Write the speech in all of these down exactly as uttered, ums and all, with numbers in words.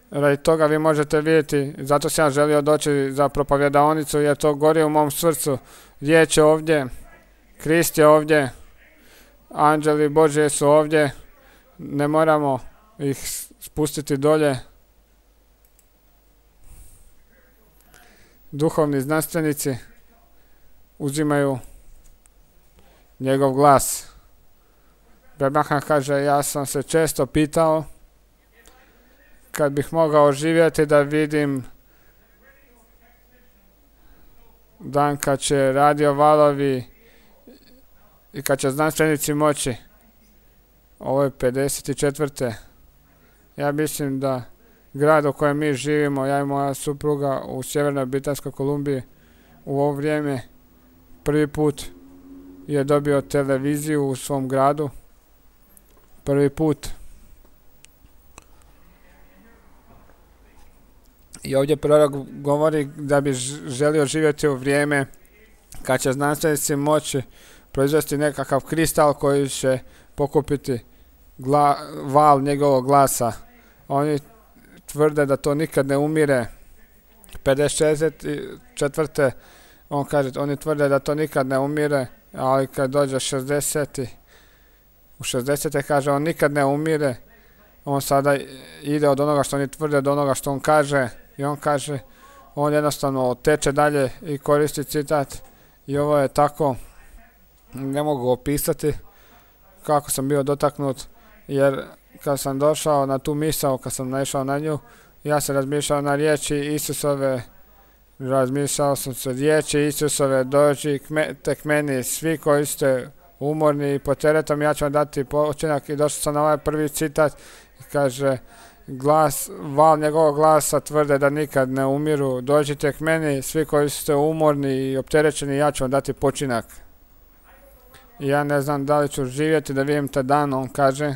Radi toga vi možete vidjeti, zato sam ja želio doći za propovjedaonicu, jer to gori u mom srcu. Riječ je ovdje, Krist je ovdje, anđeli Božje su ovdje, ne moramo ih spustiti dolje. Duhovni znanstvenici uzimaju njegov glas. Abraham kaže, ja sam se često pitao kad bih mogao živjeti da vidim dan kad će radio valovi i kad će znanstvenici moći. Ovo je pedeset četvrte. Ja mislim da grad u kojem mi živimo, ja i moja supruga u Sjevernoj Britanskoj Kolumbiji, u ovo vrijeme prvi put je dobio televiziju u svom gradu. Prvi put. I ovdje prorok govori da bi želio živjeti u vrijeme kad će znanstvenici moći proizvesti nekakav kristal koji će pokupiti gla, val njegovog glasa. Oni tvrde da to nikad ne umire. pedeset četvrte on kaže, oni tvrde da to nikad ne umire, ali kad dođe šezdeseti u šezdesete kaže, on nikad ne umire. On sada ide od onoga što oni tvrde do onoga što on kaže i on kaže, on jednostavno teče dalje i koristi citat i ovo je tako, ne mogu opisati kako sam bio dotaknut, jer kad sam došao na tu misao, kad sam naišao na nju, ja sam razmišljao na riječi Isusove, razmišljao sam se riječi Isusove, dođi tek meni, svi koji ste umorni i pod teretom, ja ću vam dati počinak. I došao sam na ovaj prvi citat i kaže, glas, val njegovog glasa tvrde da nikad ne umiru, dođite k meni, svi koji ste umorni i opterećeni, ja ću vam dati počinak. I ja ne znam da li ću živjeti da vidim taj dan, on kaže,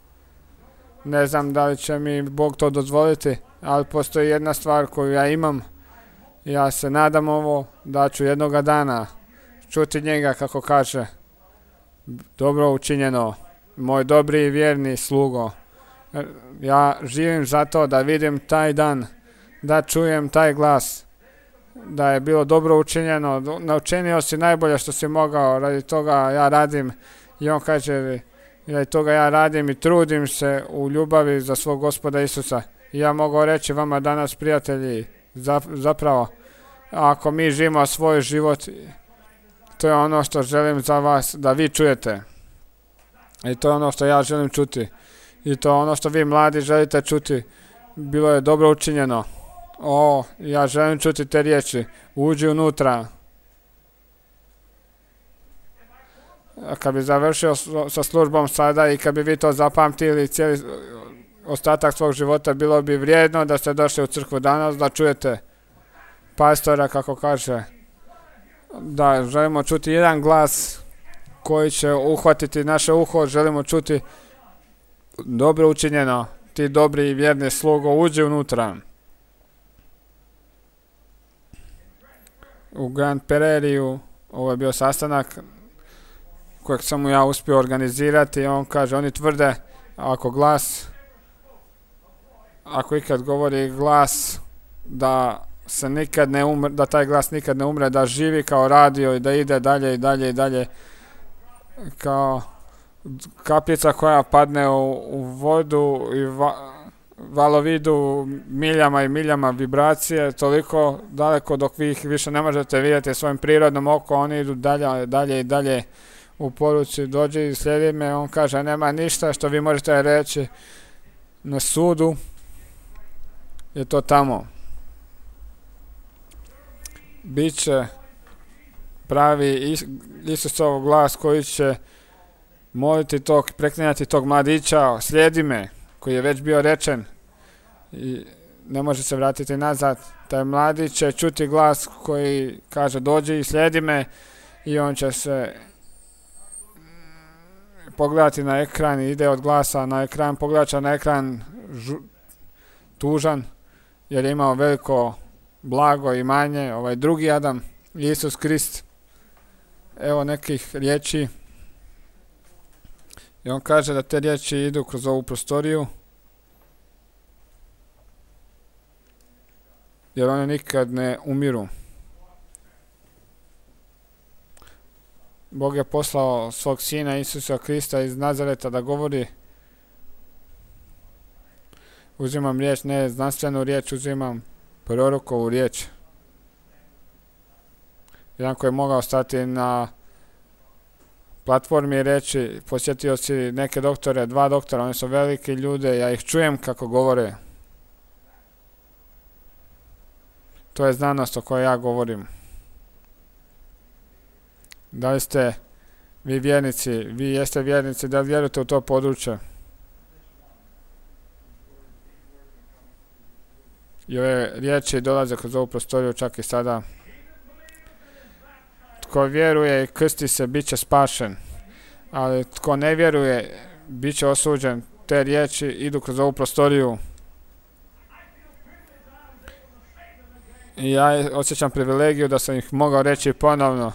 ne znam da li će mi Bog to dozvoliti, ali postoji jedna stvar koju ja imam, ja se nadam ovo, da ću jednoga dana čuti njega kako kaže, dobro učinjeno, moj dobri i vjerni slugo. Ja živim zato da vidim taj dan, da čujem taj glas, da je bilo dobro učinjeno, naučinio si najbolje što si mogao, radi toga ja radim. I on kaže, radi toga ja radim i trudim se u ljubavi za svog Gospoda Isusa. I ja mogu reći vama danas, prijatelji, zapravo, ako mi živimo svoj život, to je ono što želim za vas da vi čujete. I to je ono što ja želim čuti. I to je ono što vi mladi želite čuti. Bilo je dobro učinjeno. O, ja želim čuti te riječi. Uđi unutra. A kad bi završio sa službom sada i kad bi vi to zapamtili cijeli ostatak svog života, bilo bi vrijedno da ste došli u crkvu danas, da čujete pastora kako kaže, da želimo čuti jedan glas koji će uhvatiti naše uho, želimo čuti dobro učinjeno, ti dobri i vjerni slugo, uđi unutra. U Grand Prairiju, ovo je bio sastanak kojeg sam mu ja uspio organizirati, on kaže, oni tvrde, ako glas, ako ikad govori glas, da se nikad ne umre, da taj glas nikad ne umre, da živi kao radio i da ide dalje i dalje i dalje, kao kapljica koja padne u, u vodu i va, valovidu miljama i miljama vibracije, toliko daleko dok vi ih više ne možete vidjeti svojim prirodnom oko, oni idu dalje, dalje i dalje u poruci, dođi i slijedi me, on kaže, nema ništa što vi možete reći na sudu, je to tamo. Biće pravi Isusov glas koji će moliti tog, preklinjati tog mladića, slijedi me, koji je već bio rečen i ne može se vratiti nazad. Taj mladić će čuti glas koji kaže, dođi i slijedi me, i on će se pogledati na ekran i ide od glasa na ekran, pogledat na ekran žu, tužan, jer je imao veliko blago imanje, ovaj drugi Adam, Isus Krist. Evo nekih riječi. I on kaže da te riječi idu kroz ovu prostoriju. jer one nikad ne umiru. Bog je poslao svog sina Isusa Krista iz Nazareta da govori. Uzimam riječ, ne znanstvenu riječ, uzimam prorokovu riječ. Jedan koji je mogao stati na platformi i reći, posjetio si neke doktore, dva doktora, oni su veliki ljude, ja ih čujem kako govore. To je znanost o kojoj ja govorim. Da li ste vi vjernici, vi jeste vjernici, da li vjerujete u to područje? I ove riječi dolaze kroz ovu prostoriju čak i sada. Tko vjeruje i krsti se, bit će spašen. Ali tko ne vjeruje, bit će osuđen. Te riječi idu kroz ovu prostoriju. I ja osjećam privilegiju da sam ih mogao reći ponovno.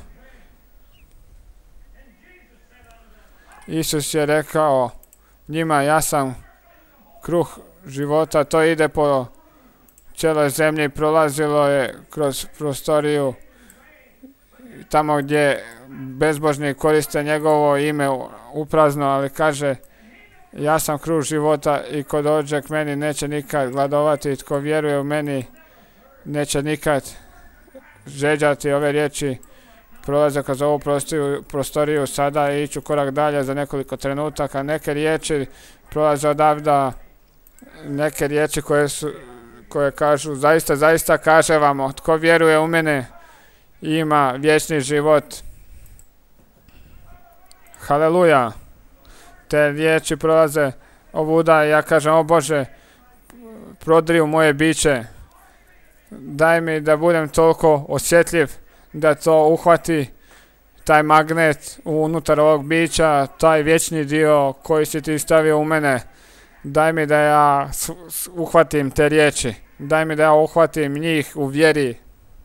Isus je rekao njima, ja sam kruh života, to ide po cijeloj zemlji, prolazilo je kroz prostoriju tamo gdje bezbožni koriste njegovo ime uprazno, ali kaže, ja sam kruh života i ko dođe k meni neće nikad gladovati, i tko vjeruje u meni neće nikad žeđati. Ove riječi prolaze kroz ovu prostoriju, prostoriju sada i iću korak dalje za nekoliko trenutaka. Neke riječi prolaze odavda, neke riječi koje su, koje kažu, zaista, zaista kaže vam, tko vjeruje u mene ima vječni život. Haleluja. Te riječi prolaze ovuda i ja kažem, o Bože, prodri u moje biće. Daj mi da budem toliko osjetljiv da to uhvati, taj magnet unutar ovog bića, taj vječni dio koji si ti stavio u mene. Daj mi da ja uhvatim te riječi. Daj mi da ja uhvatim njih u vjeri.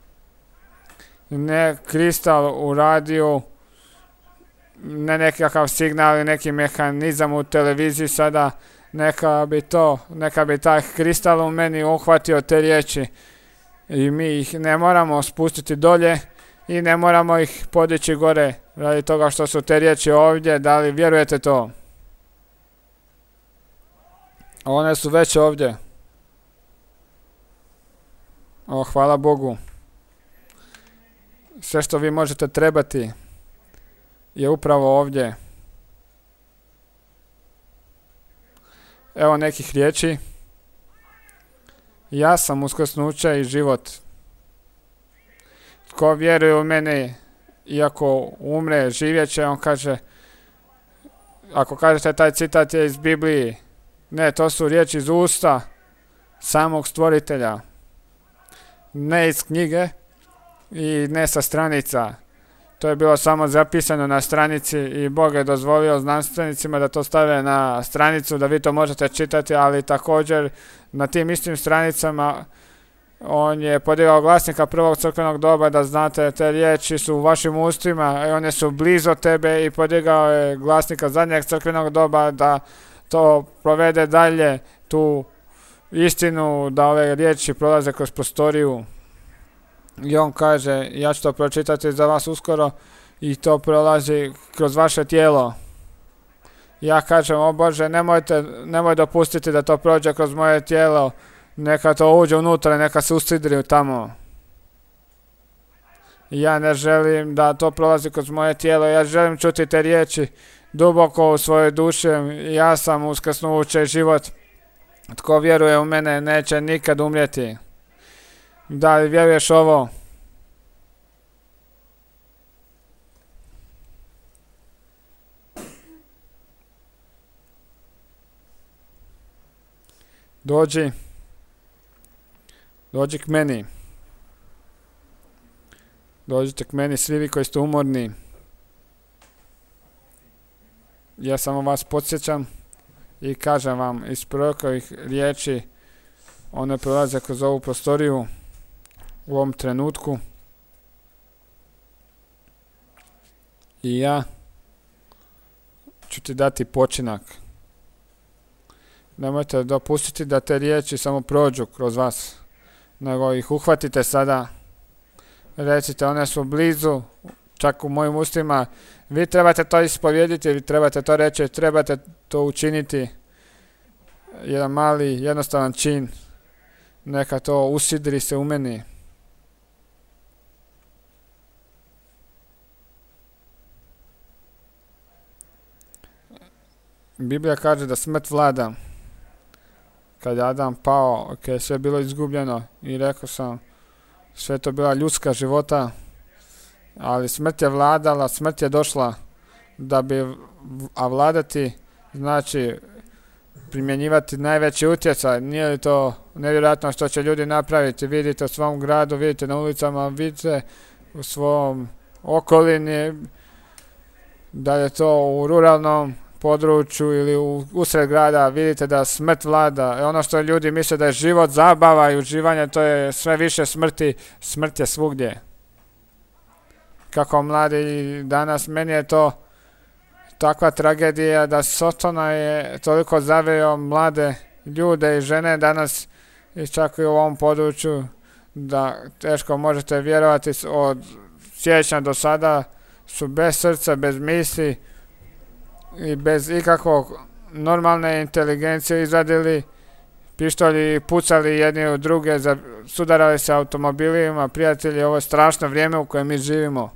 Ne kristal u radiju, ne nekakav signal, neki mehanizam u televiziji sada. Neka bi to, neka bi taj kristal u meni uhvatio te riječi. I mi ih ne moramo spustiti dolje i ne moramo ih podići gore radi toga što su te riječi ovdje. Da li vjerujete to? One su već ovdje. O, hvala Bogu. Sve što vi možete trebati je upravo ovdje. Evo nekih riječi. Ja sam uskrsnuće i život. Tko vjeruje u mene, iako umre, živjet će, on kaže, ako kažete taj citat je iz Biblije, ne, to su riječi iz usta samog stvoritelja. Ne iz knjige i ne sa stranica. To je bilo samo zapisano na stranici i Bog je dozvolio znanstvenicima da to stave na stranicu, da vi to možete čitati, ali također na tim istim stranicama on je podigao glasnika prvog crkvenog doba, da znate, te riječi su u vašim ustima i one su blizu tebe, i podigao je glasnika zadnjeg crkvenog doba da to provede dalje, tu istinu, da ove riječi prolaze kroz prostoriju. I on kaže, ja ću to pročitati za vas uskoro, i to prolazi kroz vaše tijelo. Ja kažem, o Bože, nemojte, nemoj dopustiti da to prođe kroz moje tijelo, neka to uđe unutra, neka se usidri tamo. Ja ne želim da to prolazi kroz moje tijelo, ja želim čuti te riječi duboko u svojoj duši. Ja sam uskrsnuće život. Tko vjeruje u mene neće nikad umrijeti. Da li vjeruješ ovo? Dođi. Dođi k meni. Dođite k meni svi vi koji ste umorni. Ja samo vas podsjećam i kažem vam iz prorokovih riječi, one prolaze kroz ovu prostoriju u ovom trenutku. I ja ću ti dati počinak. Nemojte dopustiti da te riječi samo prođu kroz vas. nego ih uhvatite sada. Recite, one su blizu, čak u mojim ustima. Vi trebate to ispovjediti, vi trebate to reći, trebate to učiniti. Jedan mali, jednostavan čin. Neka to usidri se u meni. Biblija kaže da smrt vlada. Kad je Adam pao, kad je sve bilo izgubljeno i rekao sam, sve to bila ljudska života, ali smrt je vladala, smrt je došla da bi, a vladati znači primjenjivati najveći utjecaj. Nije li to nevjerojatno što će ljudi napraviti? Vidite u svom gradu, vidite na ulicama, vidite u svom okolini, da je to u ruralnom području ili u usred grada, vidite da smrt vlada. I ono što ljudi misle da je život zabava i uživanje, to je sve više smrti. Smrt je svugdje. Kako mladi danas, meni je to takva tragedija da Sotona je toliko zaveo mlade ljude i žene danas i čak i u ovom području da teško možete vjerovati, od siječnja do sada su bez srca, bez misli i bez ikakvog normalne inteligencije izvadili pištolji i pucali jedni u druge, sudarali se automobilima. Prijatelji, ovo je strašno vrijeme u kojem mi živimo.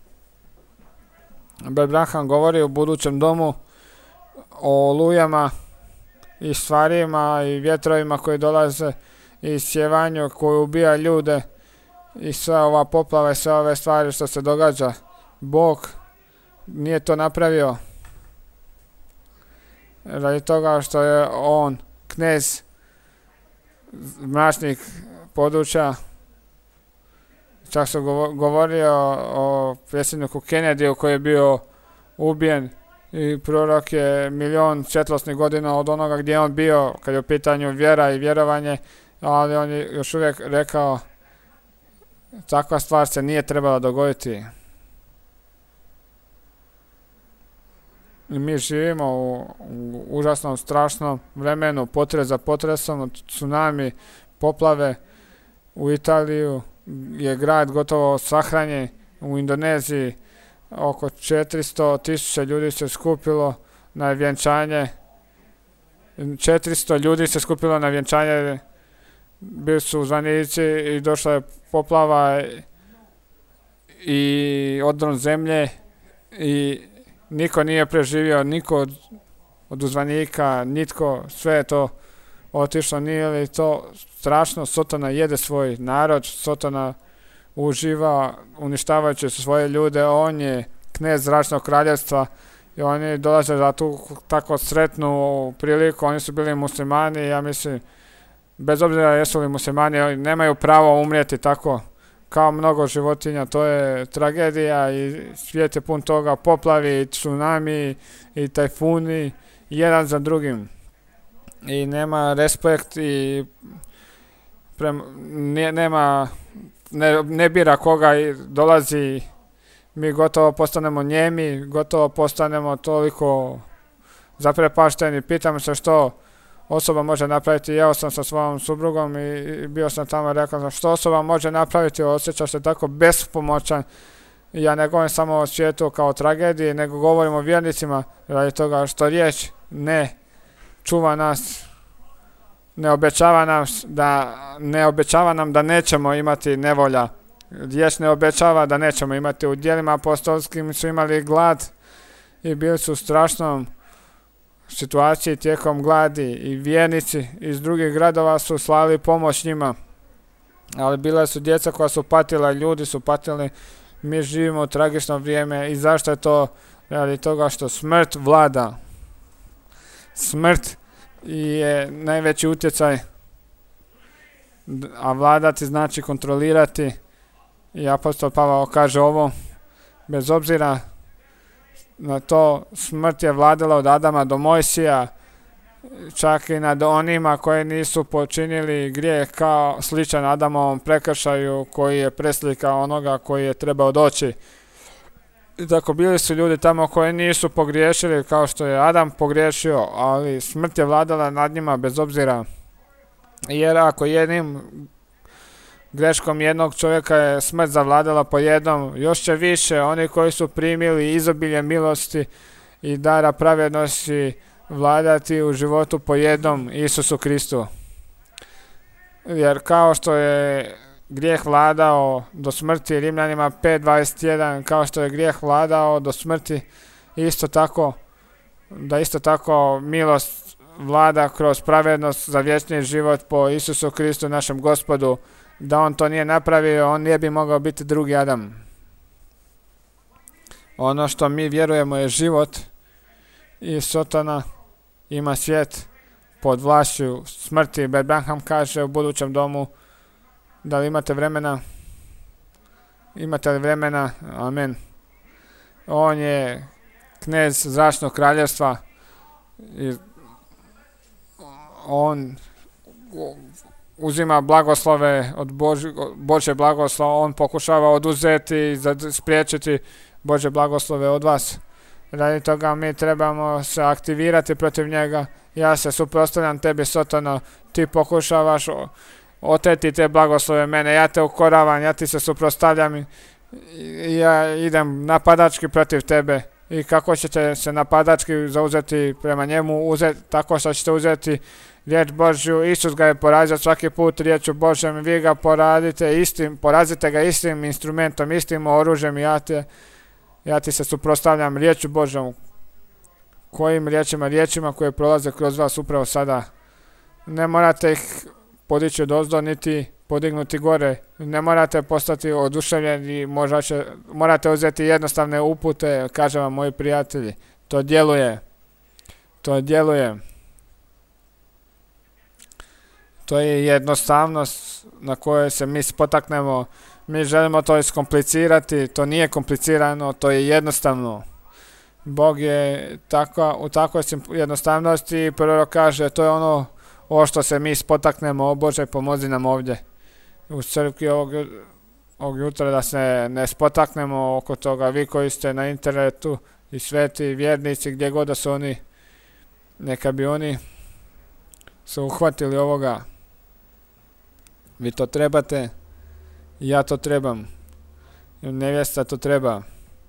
Brat Branham govori u budućem domu o olujama i stvarima i vjetrovima koji dolaze i sjevanju koji ubija ljude i sva ova poplava i sve ove stvari što se događa. Bog nije to napravio radi toga što je on knez mračnih područja. Čak su govorio o predsjedniku Kennedyu koji je bio ubijen i prorok je milion četvrsnih godina od onoga gdje je on bio kad je u pitanju vjera i vjerovanje, ali on je još uvijek rekao takva stvar se nije trebala dogoditi. I mi živimo u, u užasnom, strašnom vremenu, potres za potresom, tsunami, poplave. U Italiju je grad gotovo sahranjen, u Indoneziji oko četiristo tisuća ljudi se skupilo na vjenčanje. četiristo ljudi se skupilo na vjenčanje, bili su zvanici i došla je poplava i odron zemlje i niko nije preživio, niko od, od uzvanika, nitko, sve je to otišlo. Nije li to strašno? Sotona jede svoj narod, Sotona uživa uništavajući svoje ljude, on je knez zračnog kraljevstva i oni dolaze za tu tako sretnu priliku. Oni su bili muslimani, ja mislim, bez obzira jesu li muslimani, oni nemaju pravo umrijeti tako kao mnogo životinja. To je tragedija i svijet je pun toga, poplavi, tsunami i tajfuni, jedan za drugim. I nema respekt i prema, ne, nema, ne, ne bira koga i dolazi. Mi gotovo postanemo njemi, gotovo postanemo toliko zaprepašteni. Pitam se što osoba može napraviti. Jeo sam sa svojom suprugom i bio sam tamo i rekao sam što osoba može napraviti, osjeća se tako bespomoćan. Ja ne govorim samo o svijetu kao tragediji, nego govorim o vjernicima radi toga što riječ ne čuva nas, ne obećava nam da, ne obećava nam da nećemo imati nevolja. Riječ ne obećava da nećemo imati. U djelima apostolskim su imali glad i bili su u strašnom situaciji tijekom gladi i vjernici iz drugih gradova su slali pomoć njima. Ali bila su djeca koja su patila, ljudi su patili. Mi živimo u tragično vrijeme i zašto je to? Radi toga što smrt vlada. Smrt je najveći utjecaj, a vladati znači kontrolirati. I apostol Pavao kaže ovo, bez obzira na to, smrt je vladala od Adama do Mojsija, čak i nad onima koji nisu počinili grijeh kao sličan Adamovom prekršaju koji je preslika onoga koji je trebao doći. I tako bili su ljudi tamo koji nisu pogriješili kao što je Adam pogriješio, ali smrt je vladala nad njima bez obzira. Jer ako jednim greškom jednog čovjeka je smrt zavladala po jednom, još će više oni koji su primili izobilje milosti i dara pravednosti vladati u životu po jednom Isusu Kristu. Jer kao što je grijeh vladao do smrti, Rimljanima pet dvadeset jedan, kao što je grijeh vladao do smrti, isto tako, da isto tako milost vlada kroz pravednost za vječni život po Isusu Kristu našem Gospodu. Da on to nije napravio, on nije bi mogao biti drugi Adam. Ono što mi vjerujemo je život i Sotona ima svijet pod vlašću smrti. Bert Branham kaže u budućem domu, da li imate vremena? Imate li vremena? Amen. On je knez zračnog kraljevstva i on uzima blagoslove od Boži, Božje blagoslova, on pokušava oduzeti i spriječiti Božje blagoslove od vas. Radi toga mi trebamo se aktivirati protiv njega. Ja se suprotstavljam tebi, Sotano, ti pokušavaš oteti te blagoslove mene, ja te ukoravam, ja ti se suprotstavljam i ja idem napadački protiv tebe. I kako ćete se napadački zauzeti prema njemu, uzeti, tako što ćete uzeti riječ Božju. Isus ga je porazio svaki put riječu Božjom, vi ga poradite istim, porazite ga istim instrumentom, istim oružjem i ja, te, ja ti se suprotstavljam riječu Božjom. Kojim riječima? Riječima koje prolaze kroz vas upravo sada. Ne morate ih podići odozdo niti podignuti gore. Ne morate postati oduševljeni, možda će, morate uzeti jednostavne upute, kažem vam moji prijatelji. To djeluje. To djeluje. To je jednostavnost na kojoj se mi spotaknemo. Mi želimo to iskomplicirati, to nije komplicirano, to je jednostavno. Bog je tako, u takvoj jednostavnosti prvo kaže, to je ono o što se mi spotaknemo, o Bože, pomozi nam ovdje u crkvi ovog, ovog jutra, da se ne spotaknemo oko toga. Vi koji ste na internetu i sveti vjernici, gdje god da su oni, neka bi oni se uhvatili ovoga. Vi to trebate, ja to trebam, nevjesta to treba.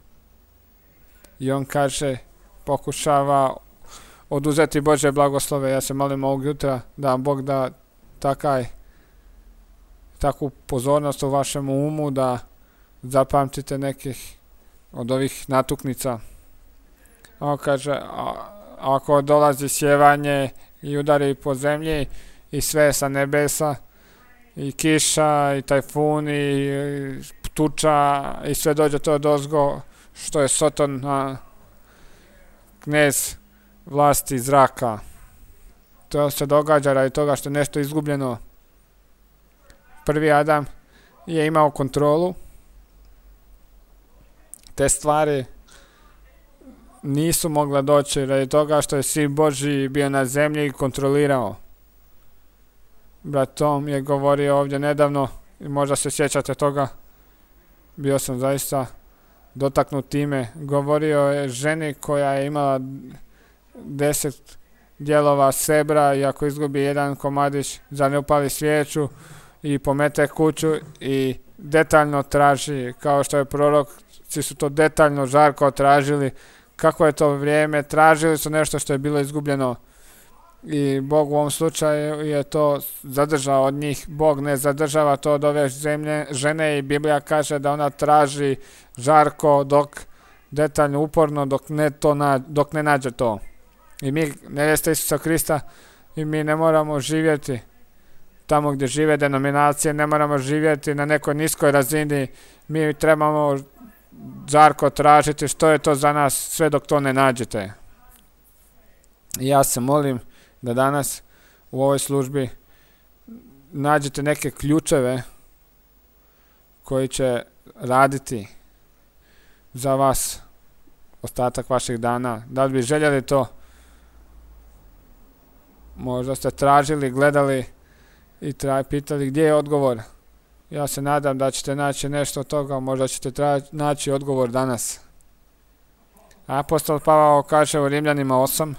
I on kaže, pokušava oduzeti Božje blagoslove. Ja se molim ovog jutra da vam Bog da takaj, takvu pozornost u vašem umu, da zapamtite nekih od ovih natuknica. On kaže, a, ako dolazi sjevanje i udari po zemlji i sve sa nebesa, i kiša, i tajfun, i tuča, i sve dođe to odozgo, što je Soton, a, knez vlasti zraka. To se događa radi toga što je nešto izgubljeno. Prvi Adam je imao kontrolu. Te stvari nisu mogle doći radi toga što je Sin Božji bio na zemlji i kontrolirao. Brat Tom je govorio ovdje nedavno i možda se sjećate toga. Bio sam zaista dotaknut time. Govorio je ženi koja je imala deset dijelova srebra i ako izgubi jedan komadić, za ne upali svijeću i pomete kuću i detaljno traži, kao što je proroci su to detaljno žarko tražili, kako je to vrijeme, tražili su nešto što je bilo izgubljeno. I Bog u ovom slučaju je to zadržao od njih. Bog ne zadržava to od ove zemlje, žene i Biblija kaže da ona traži žarko dok detaljno, uporno, dok ne, to na, dok ne nađe to. I mi, nevjesta Isusa Krista, i mi ne moramo živjeti tamo gdje žive denominacije, ne moramo živjeti na nekoj niskoj razini. Mi trebamo žarko tražiti što je to za nas sve dok to ne nađete. I ja se molim da danas u ovoj službi nađete neke ključeve koji će raditi za vas ostatak vaših dana. Da li bi željeli to? Možda ste tražili, gledali i tra- pitali gdje je odgovor. Ja se nadam da ćete naći nešto od toga, možda ćete tra- naći odgovor danas. Apostol Pavao kaže u Rimljanima osam,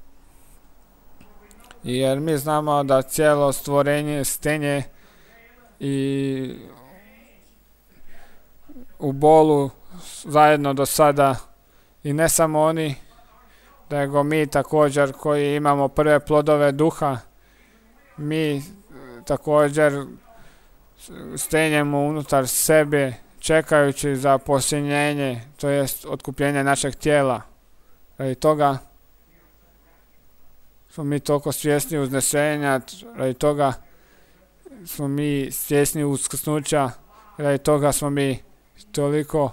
jer mi znamo da cijelo stvorenje stenje i u bolu zajedno do sada, i ne samo oni, nego mi također koji imamo prve plodove duha, mi također stenjemo unutar sebe čekajući za posljednjenje, to jest otkupljenje našeg tijela. Radi toga smo mi toliko svjesni uznesenja, radi toga smo mi svjesni uskrsnuća, radi toga smo mi toliko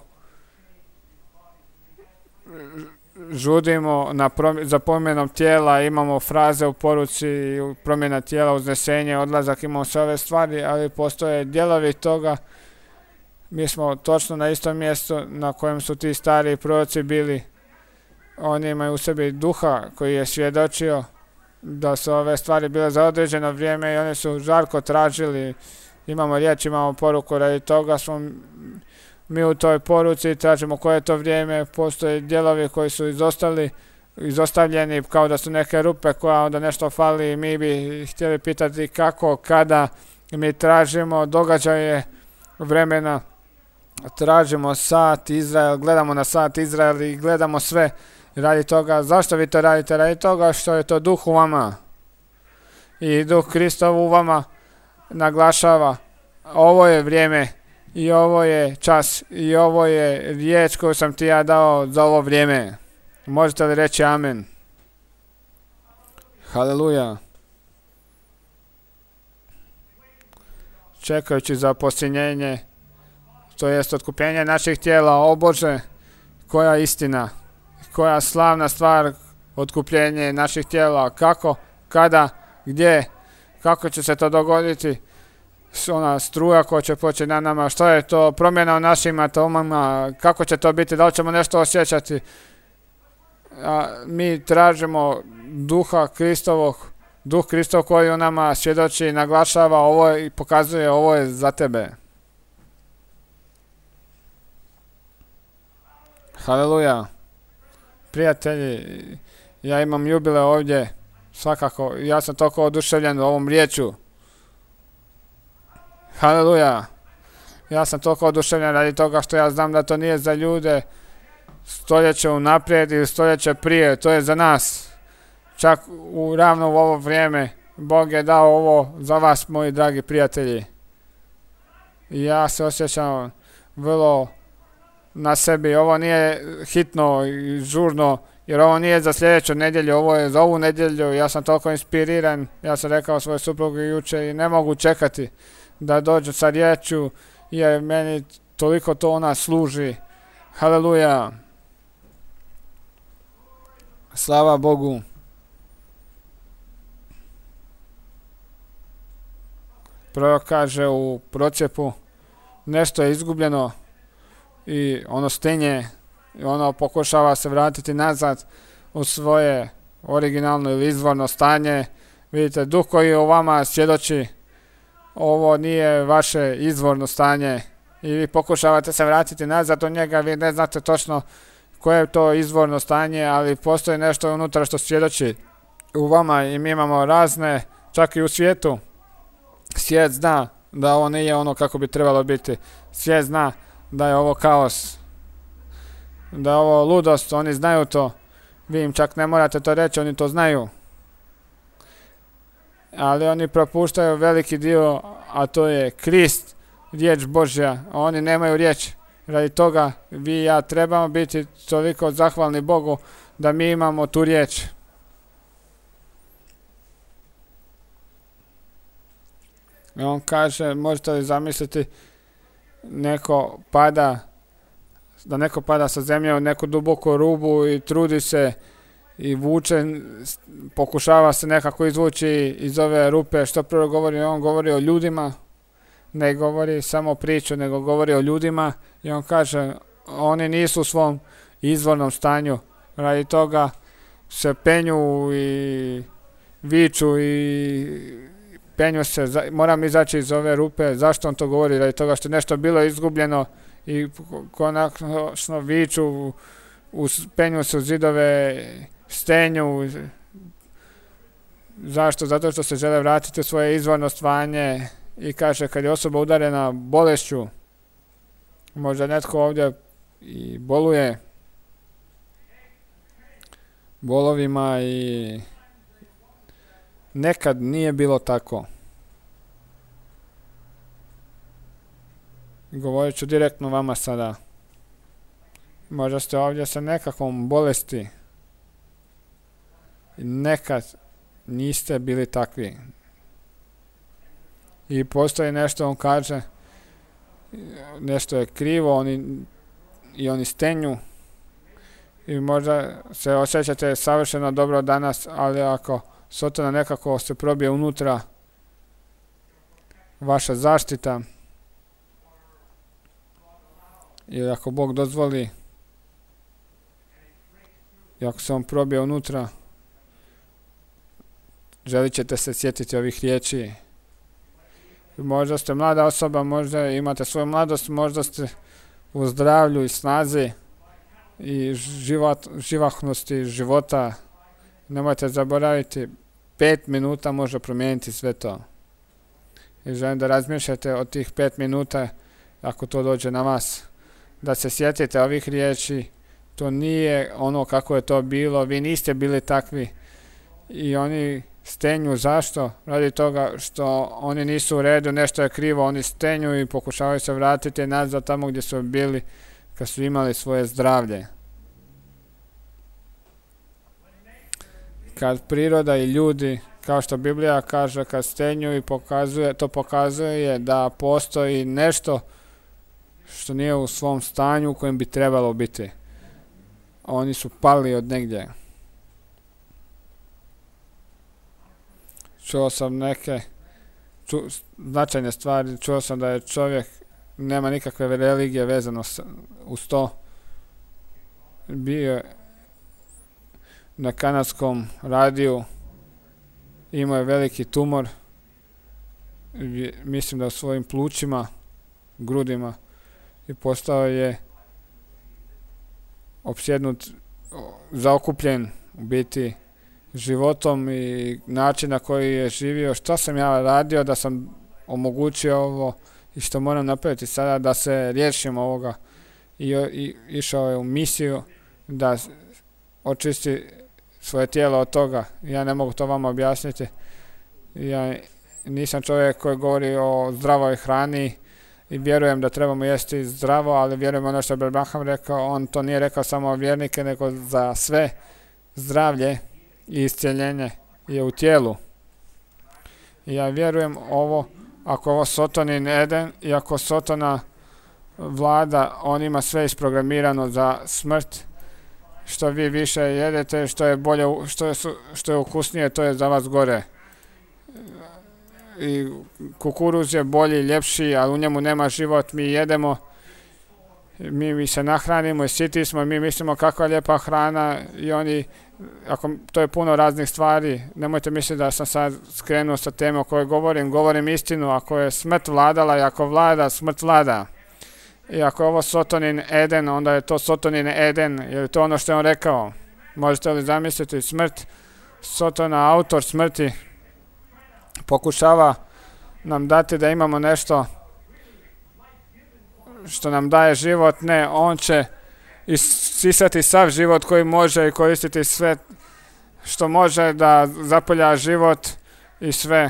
žudimo na promj- za promjenom tijela, imamo fraze u poruci, promjena tijela, uznesenje, odlazak, imamo sve ove stvari, ali postoje dijelovi toga. Mi smo točno na istom mjestu na kojem su ti stari proroci bili. Oni imaju u sebi duha koji je svjedočio da su ove stvari bile za određeno vrijeme i oni su žarko tražili. Imamo riječ, imamo poruku, radi toga smo mi u toj poruci, tražimo koje je to vrijeme. Postoje dijelovi koji su izostali, izostavljeni kao da su neke rupe koja onda nešto fali i mi bi htjeli pitati kako, kada. Mi tražimo događaje vremena, tražimo sat Izrael, gledamo na sat Izrael i gledamo sve. Radi toga, zašto vi to radite? Radi toga što je to duh u vama i duh Kristov u vama naglašava, ovo je vrijeme i ovo je čas i ovo je riječ koju sam ti ja dao za ovo vrijeme. Možete li reći amen? Haleluja. Čekajući za posljednjenje, to jest otkupljenje naših tijela, o Bože, koja istina, koja slavna stvar, otkupljenje naših tijela, kako, kada, gdje, kako će se to dogoditi, ona struja koja će poći na nama, što je to, promjena u našim atomama, kako će to biti, da li ćemo nešto osjećati. A mi tražimo duha Kristovog, duh Kristov koji u nama svjedoči i naglašava ovo i pokazuje ovo je za tebe. Haleluja. Prijatelji, ja imam jubile ovdje, svakako, ja sam toliko oduševljen ovom riječu. Haleluja. Ja sam toliko oduševljen radi toga što ja znam da to nije za ljude stoljeće unaprijed ili stoljeće prije, to je za nas. Čak u ravno u ovo vrijeme Bog je dao ovo za vas, moji dragi prijatelji. I ja se osjećam vrlo na sebi. Ovo nije hitno i žurno, jer ovo nije za sljedeću nedjelju, ovo je za ovu nedjelju. Ja sam toliko inspiriran, ja sam rekao svojoj suprugi jučer i ne mogu čekati da dođu sa riječju, jer meni toliko to ona služi. Haleluja. Slava Bogu. Prorok kaže u procjepu, nešto je izgubljeno i ono stenje, i ono pokušava se vratiti nazad u svoje originalno ili izvorno stanje. Vidite, duh koji je u vama svjedoči, ovo nije vaše izvorno stanje i vi pokušavate se vratiti nazad u njega, vi ne znate točno koje je to izvorno stanje, ali postoji nešto unutra što svjedoči u vama i mi imamo razne, čak i u svijetu. Svijet zna da ovo nije ono kako bi trebalo biti. Svijet zna da je ovo kaos, da je ovo ludost, oni znaju to. Vi im čak ne morate to reći, oni to znaju. Ali oni propuštaju veliki dio, a to je Krist, riječ Božja. Oni nemaju riječ. Radi toga vi i ja trebamo biti toliko zahvalni Bogu da mi imamo tu riječ. I on kaže, možete li zamisliti, neko pada, da neko pada sa zemlje u neku duboku rubu i trudi se i vuče, pokušava se nekako izvući iz ove rupe. Što prvo govori? On govori o ljudima, ne govori samo priču, nego govori o ljudima i on kaže, oni nisu u svom izvornom stanju. Radi toga se penju i viču i penju se, moram izaći iz ove rupe. Zašto on to govori? Radi toga što je nešto bilo izgubljeno i konačno viču, penju se u zidove, stenju. Zašto? Zato što se žele vratiti u svoje izvorno stanje i kaže kad je osoba udarena bolešću, možda netko ovdje i boluje bolovima i nekad nije bilo tako. Govorit ću direktno vama sada. Možda ste ovdje sa nekakvom bolesti i nekad niste bili takvi. I postoji nešto, on kaže, nešto je krivo, oni, i oni stenju i možda se osjećate savršeno dobro danas, ali ako Sotona nekako se probije unutra, vaša zaštita, ili ako Bog dozvoli, i ako se on probije unutra, želit ćete se sjetiti ovih riječi. Možda ste mlada osoba, možda imate svoju mladost, možda ste u zdravlju i snazi i život, živahnosti života. Nemojte zaboraviti, pet minuta može promijeniti sve to. I želim da razmišljate o tih pet minuta, ako to dođe na vas. Da se sjetite ovih riječi, to nije ono kako je to bilo, vi niste bili takvi. I oni stenju, zašto? Radi toga što oni nisu u redu, nešto je krivo, oni stenju i pokušavaju se vratiti nazad tamo gdje su bili kad su imali svoje zdravlje. Kad priroda i ljudi, kao što Biblija kaže, kad stenju i pokazuje, to pokazuje da postoji nešto što nije u svom stanju u kojem bi trebalo biti. Oni su pali od negdje. Čuo sam neke ču, značajne stvari, čuo sam da je čovjek, nema nikakve religije vezano s, uz to. Bio je na kanadskom radiju, imao je veliki tumor, mislim da u svojim plućima, grudima, i postao je opsjednut, zaokupljen u biti životom i način na koji je živio. Što sam ja radio da sam omogućio ovo i što moram napraviti sada da se riješim ovoga. I, i išao je u misiju da očisti svoje tijelo od toga. Ja ne mogu to vama objasniti. Ja nisam čovjek koji govori o zdravoj hrani i vjerujem da trebamo jesti zdravo, ali vjerujem ono što je Abraham rekao, on to nije rekao samo vjernike, nego za sve. Zdravlje i iscjeljenje je u tijelu. I ja vjerujem ovo, ako ovo Sotonin Eden i ako Sotona vlada, on ima sve isprogramirano za smrt. Što vi više jedete, što je bolje, što je, što je ukusnije, to je za vas gore. I kukuruz je bolji, ljepši, ali u njemu nema život, mi jedemo, mi, mi se nahranimo i siti smo, mi mislimo kakva je lijepa hrana i oni, ako to je puno raznih stvari, nemojte misliti da sam sad skrenuo sa teme o kojoj govorim, govorim istinu, ako je smrt vladala i ako vlada, smrt vlada. I ako je ovo Sotonin Eden, onda je to Sotonin Eden, jer je to ono što je on rekao. Možete li zamisliti smrt, Sotona, autor smrti, pokušava nam dati da imamo nešto što nam daje život. Ne, on će isisati sav život koji može i koristiti sve što može da zapolja život i sve.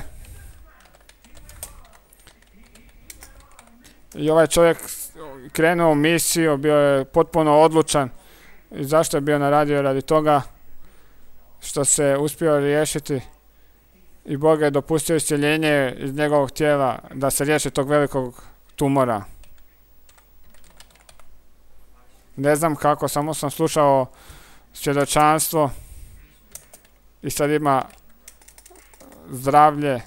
I ovaj čovjek krenuo u misiju, bio je potpuno odlučan. I zašto je bio na radiju? Radi toga što se uspio riješiti i Bog je dopustio iscjeljenje iz njegovog tijela da se riješi tog velikog tumora. Ne znam kako, samo sam slušao svjedočanstvo i sad ima zdravlje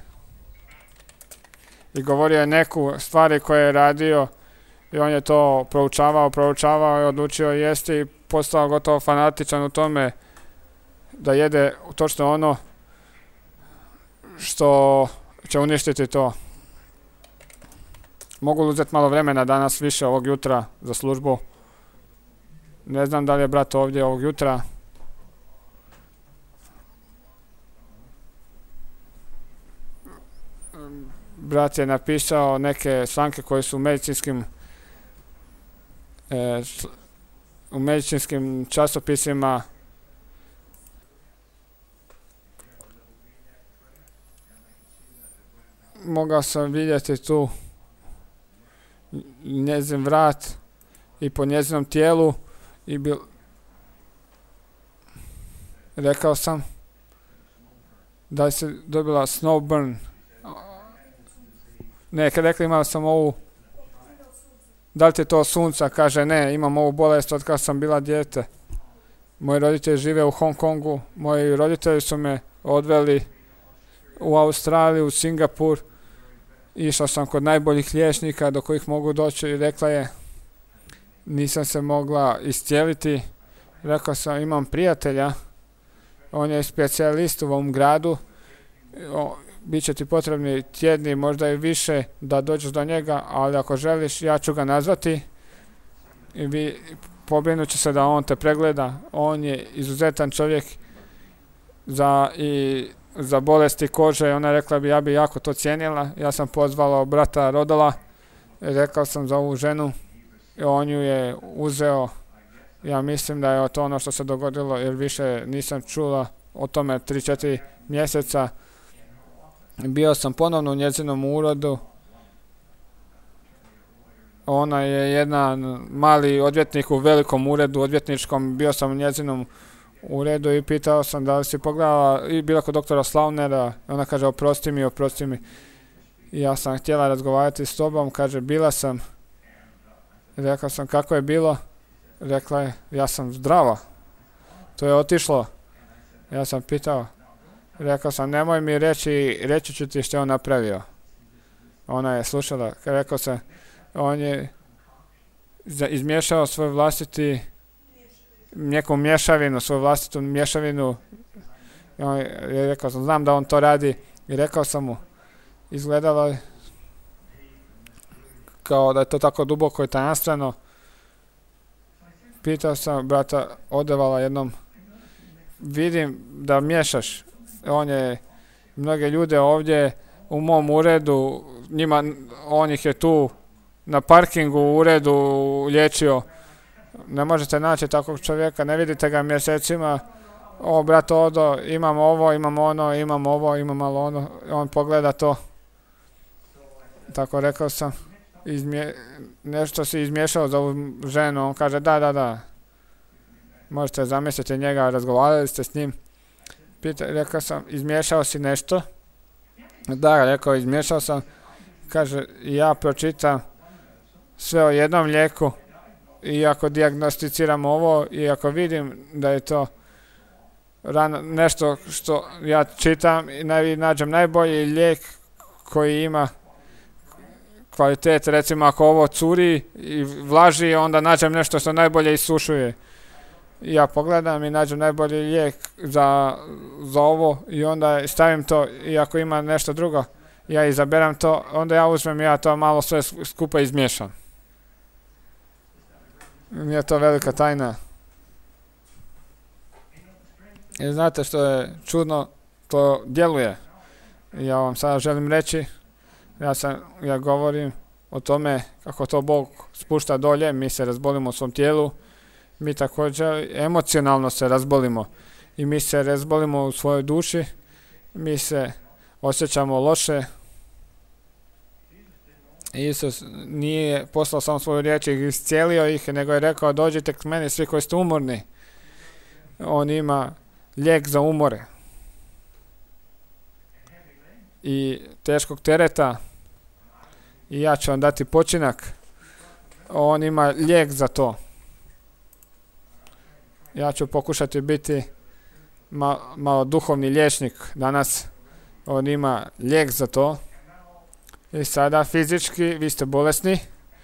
i govorio je neku stvari koje je radio i on je to proučavao, proučavao i odlučio jesti i postao gotovo fanatičan u tome da jede točno ono što će uništiti to. Mogu li uzeti malo vremena danas više ovog jutra za službu? Ne znam da li je brat ovdje ovog jutra. brat je napisao neke članke koji su u medicinskim e, u medicinskim časopisima. Mogao sam vidjeti tu njezin vrat i po njezinom tijelu i bil... rekao sam da se dobila snow burn. Ne, kad rekli imao sam ovu, da li ti je to sunca, kaže ne, imam ovu bolest od kada sam bila dijete. Moji roditelji žive u Hong Kongu, moji roditelji su me odveli u Australiju, u Singapur. Išao sam kod najboljih liječnika do kojih mogu doći i rekla je nisam se mogla iscijeliti. Rekao sam imam prijatelja, on je specijalist u ovom gradu, o, bit će ti potrebni tjedni, možda i više da dođeš do njega, ali ako želiš ja ću ga nazvati i vi pobrinut će se da on te pregleda. On je izuzetan čovjek za i za bolesti kože. Ona rekla bi ja bi jako to cijenila. Ja sam pozvala brata Rodala, rekao sam za ovu ženu i on ju je uzeo. Ja mislim da je to ono što se dogodilo jer više nisam čula o tome tri četiri mjeseca. Bio sam ponovno u njezinom uredu. Ona je jedan mali odvjetnik u velikom uredu odvjetničkom. Bio sam u njezinom uredu i pitao sam da li si pogledala i bila kod doktora Slaunera. Ona kaže oprosti mi, oprosti mi. I ja sam htjela razgovarati s tobom. Kaže bila sam. Rekao sam kako je bilo. Rekla je ja sam zdrava. To je otišlo. Ja sam pitao. Rekao sam nemoj mi reći, reći ću ti što je on napravio. Ona je slušala. Rekao sam on je izmiješao svoj vlastiti neku mješavinu, svoju vlastitu mješavinu. I on je rekao sam znam da on to radi i rekao sam mu izgledalo je kao da je to tako duboko i tajanstveno. Pitao sam brata Odevala jednom vidim da miješaš. On je mnoge ljude ovdje u mom uredu, njima, on ih je tu na parkingu u uredu liječio. Ne možete naći takvog čovjeka, ne vidite ga mjesecima. O, brat Odo, imam ovo, imam ono, imam ovo, imam malo ono. On pogleda to. Tako rekao sam, izmje, nešto si izmiješao za ovu ženu. On kaže da, da, da. Možete zamisliti njega, razgovarali ste s njim. Pita, rekao sam, izmiješao si nešto? Da, rekao, izmiješao sam. Kaže, ja pročitam sve o jednom lijeku i ako dijagnosticiram ovo i ako vidim da je to rano, nešto što ja čitam i naj, nađem najbolji lijek koji ima kvalitet, recimo ako ovo curi i vlaži, onda nađem nešto što najbolje isušuje. Ja pogledam i nađem najbolji lijek za, za ovo i onda stavim to i ako ima nešto drugo, ja izaberam to, onda ja uzmem ja to malo sve skupa izmiješam. Nije to velika tajna. I znate što je čudno, to djeluje. Ja vam sada želim reći, ja, sam, ja govorim o tome kako to Bog spušta dolje, mi se razbolimo u svom tijelu, mi također emocionalno se razbolimo i mi se razbolimo u svojoj duši, mi se osjećamo loše. Isus nije poslao samo svoju riječ i iscijelio ih, nego je rekao dođite k meni svi koji ste umorni. On ima lijek za umore i teškog tereta i ja ću vam dati počinak. On ima lijek za to. Ja ću pokušati biti ma, malo duhovni liječnik danas. On ima lijek za to. I sada fizički vi ste bolesni.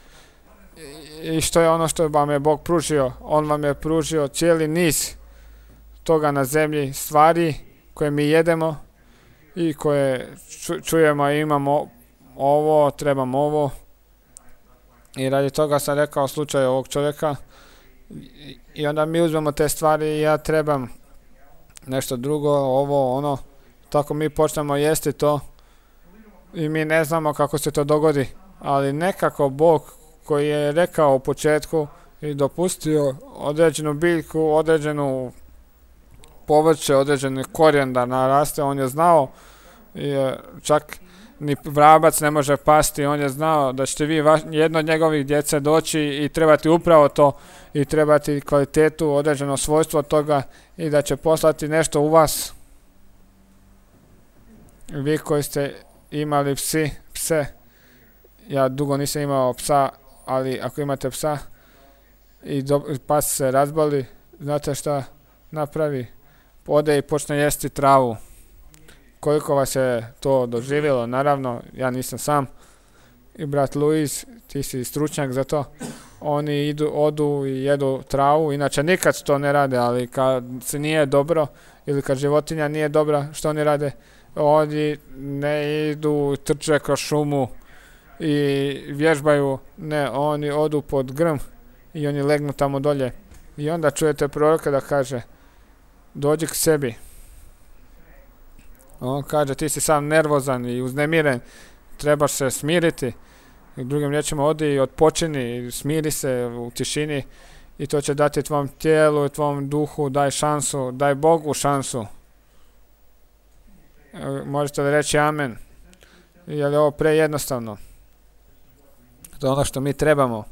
I što je ono što vam je Bog pružio? On vam je pružio cijeli niz toga na zemlji stvari koje mi jedemo i koje čujemo, imamo ovo, trebamo ovo. I radi toga sam rekao slučaj ovog čovjeka. I onda mi uzmemo te stvari i ja trebam nešto drugo, ovo, ono. Tako mi počnemo jesti to. i mi ne znamo kako se to dogodi, ali nekako Bog koji je rekao u početku i dopustio određenu biljku, određenu povrće, određeni korijen da naraste, on je znao, i čak ni vrabac ne može pasti, on je znao da ćete vi vaš, jedno od njegovih djece doći i trebati upravo to i trebati kvalitetu, određeno svojstvo toga i da će poslati nešto u vas. Vi koji ste imali psi, pse, ja dugo nisam imao psa, ali ako imate psa i do, pas se razboli, znate šta napravi? Ode i počne jesti travu. Koliko vas je to doživjelo? Naravno, ja nisam sam. I brat Luis, ti si stručnjak za to. Oni idu, odu i jedu travu. Inače nikad to ne rade, ali kad se nije dobro ili kad životinja nije dobra, što oni rade? Oni ne idu, trče kroz šumu i vježbaju. Ne, oni odu pod grm i oni legnu tamo dolje. I onda čujete proroka da kaže: dođi k sebi. On kaže: ti si sam nervozan i uznemiren, trebaš se smiriti. I drugim riječima, odi i odpočini, smiri se u tišini i to će dati tvom tijelu i tvom duhu, daj šansu, daj Bogu šansu. Možete li reći amen? Je li ovo prejednostavno? To je ono što mi trebamo.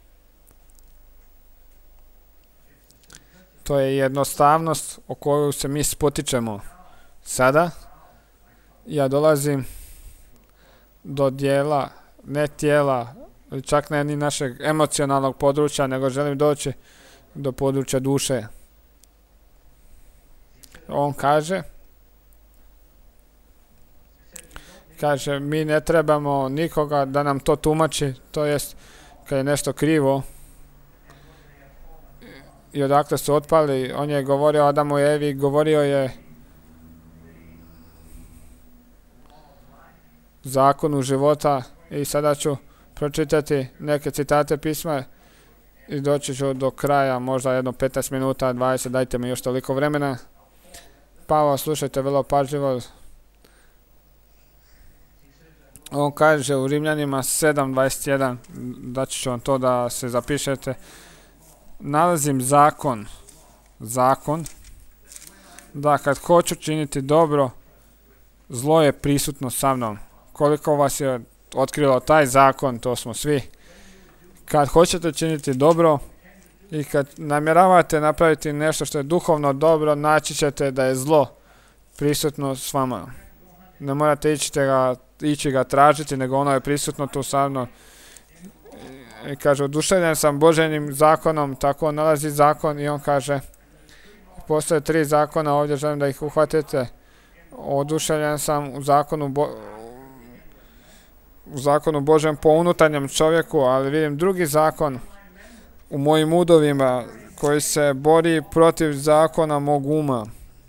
To je jednostavnost o koju se mi spotičemo. Sada ja dolazim do dijela, ne tijela, čak ne ni našeg emocionalnog područja, nego želim doći do područja duše. On kaže, kaže, mi ne trebamo nikoga da nam to tumači, to jest kad je nešto krivo i odakle su otpali. On je govorio Adamu i Evi, govorio je zakonu života i sada ću pročitati neke citate pisma i doći ću do kraja, možda jedno petnaest minuta, dvadeset, dajte mi još toliko vremena. Pavao, slušajte vrlo pažljivo. On kaže u Rimljanima sedam dvadeset jedan, daći ću vam to da se zapišete. Nalazim zakon, zakon, da kad hoću činiti dobro, zlo je prisutno sa mnom. Koliko vas je otkrilo taj zakon, to smo svi. Kad hoćete činiti dobro i kad namjeravate napraviti nešto što je duhovno dobro, naći ćete da je zlo prisutno s vama. Ne morate ići ga, ići ga tražiti, nego ono je prisutno tu sa mnom. I kaže, oduševljen sam Božjim zakonom, tako on nalazi zakon i on kaže, postoje tri zakona, ovdje želim da ih uhvatite. Oduševljen sam u zakonu, Bo, u zakonu Božjem po unutarnjem čovjeku, ali vidim drugi zakon u mojim udovima koji se bori protiv zakona mog uma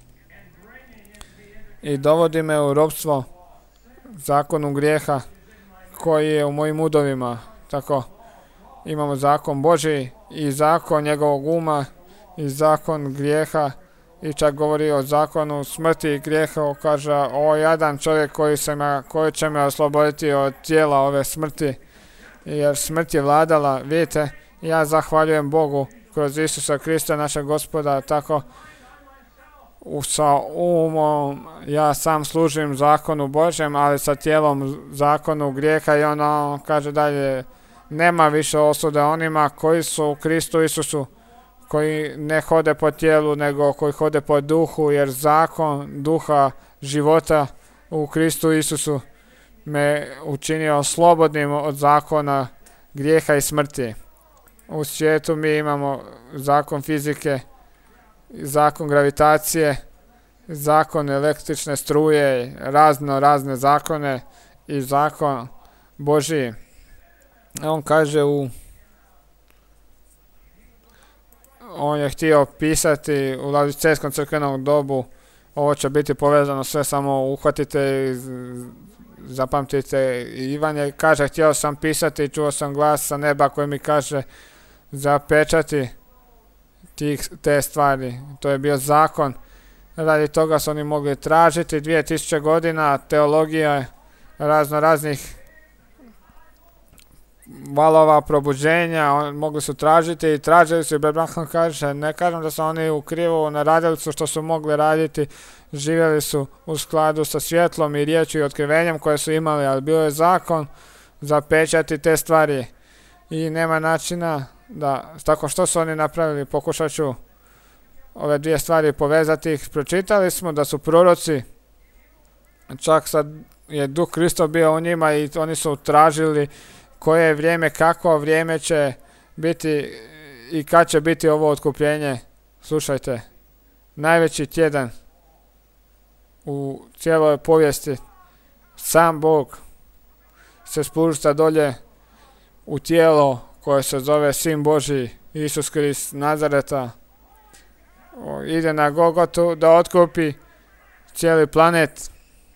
i dovodi me u ropstvo zakonu grijeha koji je u mojim udovima. Tako imamo zakon Božji i zakon njegovog uma i zakon grijeha i čak govori o zakonu smrti i grijeha. Kaže, o jadan čovjek koji, se me, koji će me osloboditi od tijela ove smrti, jer smrt je vladala. Vidite, ja zahvaljujem Bogu kroz Isusa Krista našeg Gospoda, tako sa umom ja sam služim zakonu Božjem, ali sa tijelom zakonu grijeha. I ono kaže dalje, nema više osude onima koji su u Kristu Isusu, koji ne hode po tijelu, nego koji hode po duhu, jer zakon duha života u Kristu Isusu me učinio slobodnim od zakona grijeha i smrti. U svijetu mi imamo zakon fizike, zakon gravitacije, zakon električne struje, razno razne zakone i zakon Božji. On kaže u on je htio pisati u Laodicejskom crkvenom dobu, ovo će biti povezano sve, samo uhvatite i zapamtite. Ivan je kaže, htio sam pisati i čuo sam glas sa neba koji mi kaže zapečati tih, te stvari. To je bio zakon. Radi toga su oni mogli tražiti dvije tisuće godina teologije razno raznih valova probuđenja, on, mogli su tražiti i tražili su, i Branham kaže, ne kažem da su oni u krivu, naradili su što su mogli raditi, živjeli su u skladu sa svjetlom i riječju i otkrivenjem koje su imali, ali bio je zakon zapečati te stvari i nema načina da, tako što su oni napravili, pokušat ću ove dvije stvari povezati ih. Pročitali smo da su proroci, čak sad je Duh Kristov bio u njima i oni su tražili koje je vrijeme, kako vrijeme će biti i kad će biti ovo otkupljenje. Slušajte, najveći tjedan u cijeloj povijesti, sam Bog se spušta dolje u tijelo koje se zove Sin Božji, Isus Krist Nazareta, ide na Golgotu da otkupi cijeli planet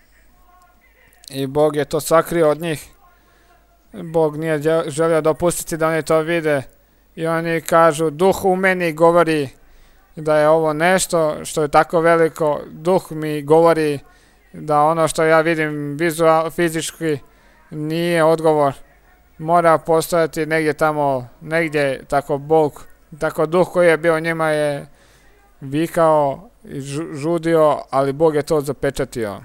i Bog je to sakrio od njih. Bog nije želio dopustiti da oni to vide i oni kažu, duh u meni govori da je ovo nešto što je tako veliko, duh mi govori da ono što ja vidim vizual, fizički nije odgovor, mora postojati negdje tamo, negdje tako Bog, tako duh koji je bio njima je vikao i žudio, ali Bog je to zapečatio.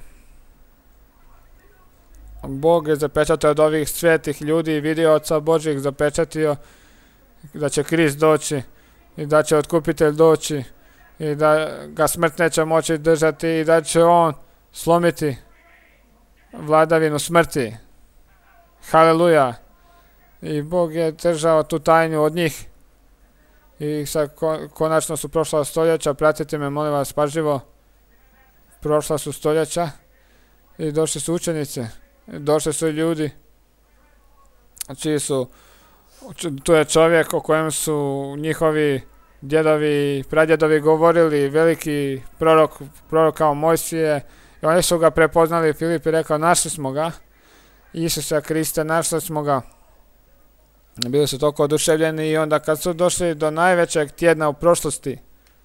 Bog je zapečatio od ovih svetih ljudi i vidio Oca Božjeg zapečatio da će Krist doći i da će otkupitelj doći i da ga smrt neće moći držati i da će on slomiti vladavinu smrti. Haleluja! I Bog je držao tu tajnu od njih i sad konačno su prošla stoljeća, pratite me molim vas pažljivo, prošla su stoljeća i došli su učenici, došli su ljudi čiji su, tu je čovjek o kojem su njihovi djedovi i pradjedovi govorili, veliki prorok, prorok kao Mojsije, i oni su ga prepoznali. Filip je rekao, našli smo ga, Isusa Krista, našli smo ga. Bili su toliko oduševljeni i onda kad su došli do najvećeg tjedna u prošlosti,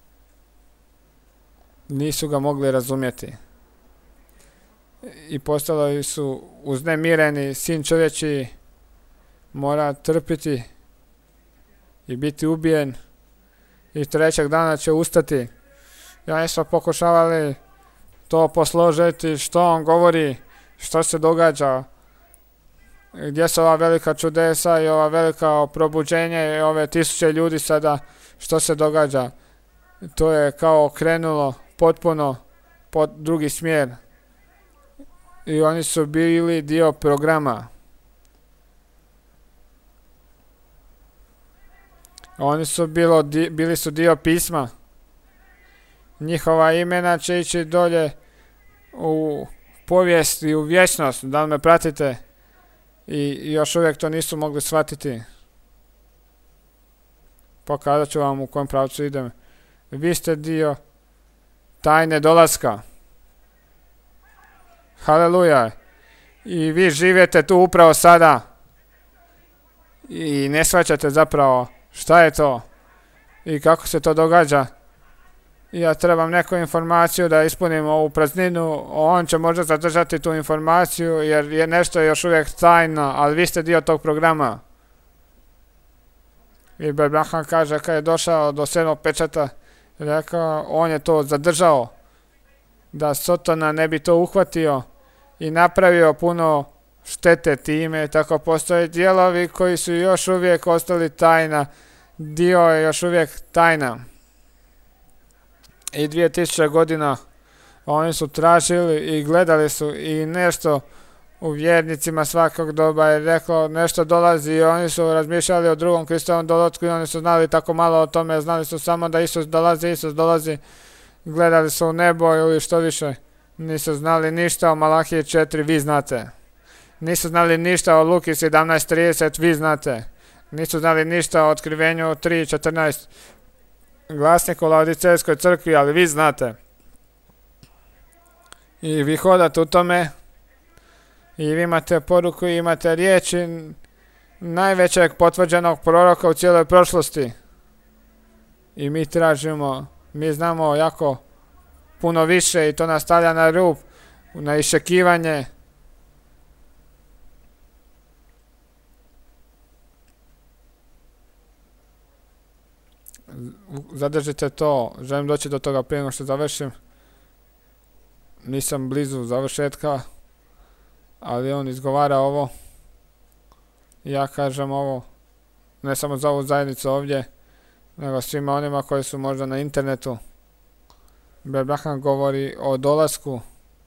nisu ga mogli razumjeti. I postali su uznemireni, sin čovječiji mora trpiti i biti ubijen i trećeg dana će ustati. I oni su pokušavali to posložiti, što on govori, što se događa, gdje su ova velika čudesa i ova velika probuđenje i ove tisuće ljudi sada, što se događa. To je kao krenulo potpuno pod drugi smjer. I oni su bili dio programa. Oni su bilo, di, bili su dio pisma. Njihova imena će ići dolje u povijest i u vječnost. Da li me pratite? I još uvijek to nisu mogli shvatiti. Pokazat ću vam u kojem pravcu idem. Vi ste dio tajne dolaska. Haleluja. I vi živite tu upravo sada. I ne shvaćate zapravo šta je to i kako se to događa. I ja trebam neku informaciju da ispunim ovu prazninu. On će možda zadržati tu informaciju jer je nešto još uvijek tajno, ali vi ste dio tog programa. I Branham kaže kad je došao do sedmog pečata, rekao, on je to zadržao da Sotona ne bi to uhvatio i napravio puno štete time. Tako postoje dijelovi koji su još uvijek ostali tajna, dio je još uvijek tajna. I dvije tisuće godina oni su tražili i gledali su i nešto u vjernicima svakog doba je reklo nešto dolazi i oni su razmišljali o drugom Kristovom dolasku i oni su znali tako malo o tome, znali su samo da Isus dolazi, Isus dolazi, gledali su u nebo ili što više, nisu znali ništa o Malahiji četiri, vi znate, nisu znali ništa o Luki sedamnaest trideset, vi znate, nisu znali ništa o otkrivenju tri četrnaest, glasnik u Laodicejskoj crkvi, ali vi znate. I vi hodate u tome i vi imate poruku i imate riječi najvećeg potvrđenog proroka u cijeloj prošlosti. I mi tražimo, mi znamo jako puno više i to nas stavlja na rub, na iščekivanje. Zadržite to, želim doći do toga prije nego što završim. Nisam blizu završetka, ali on izgovara ovo. Ja kažem ovo, ne samo za ovu zajednicu ovdje, nego svima onima koji su možda na internetu. Abraham govori o dolasku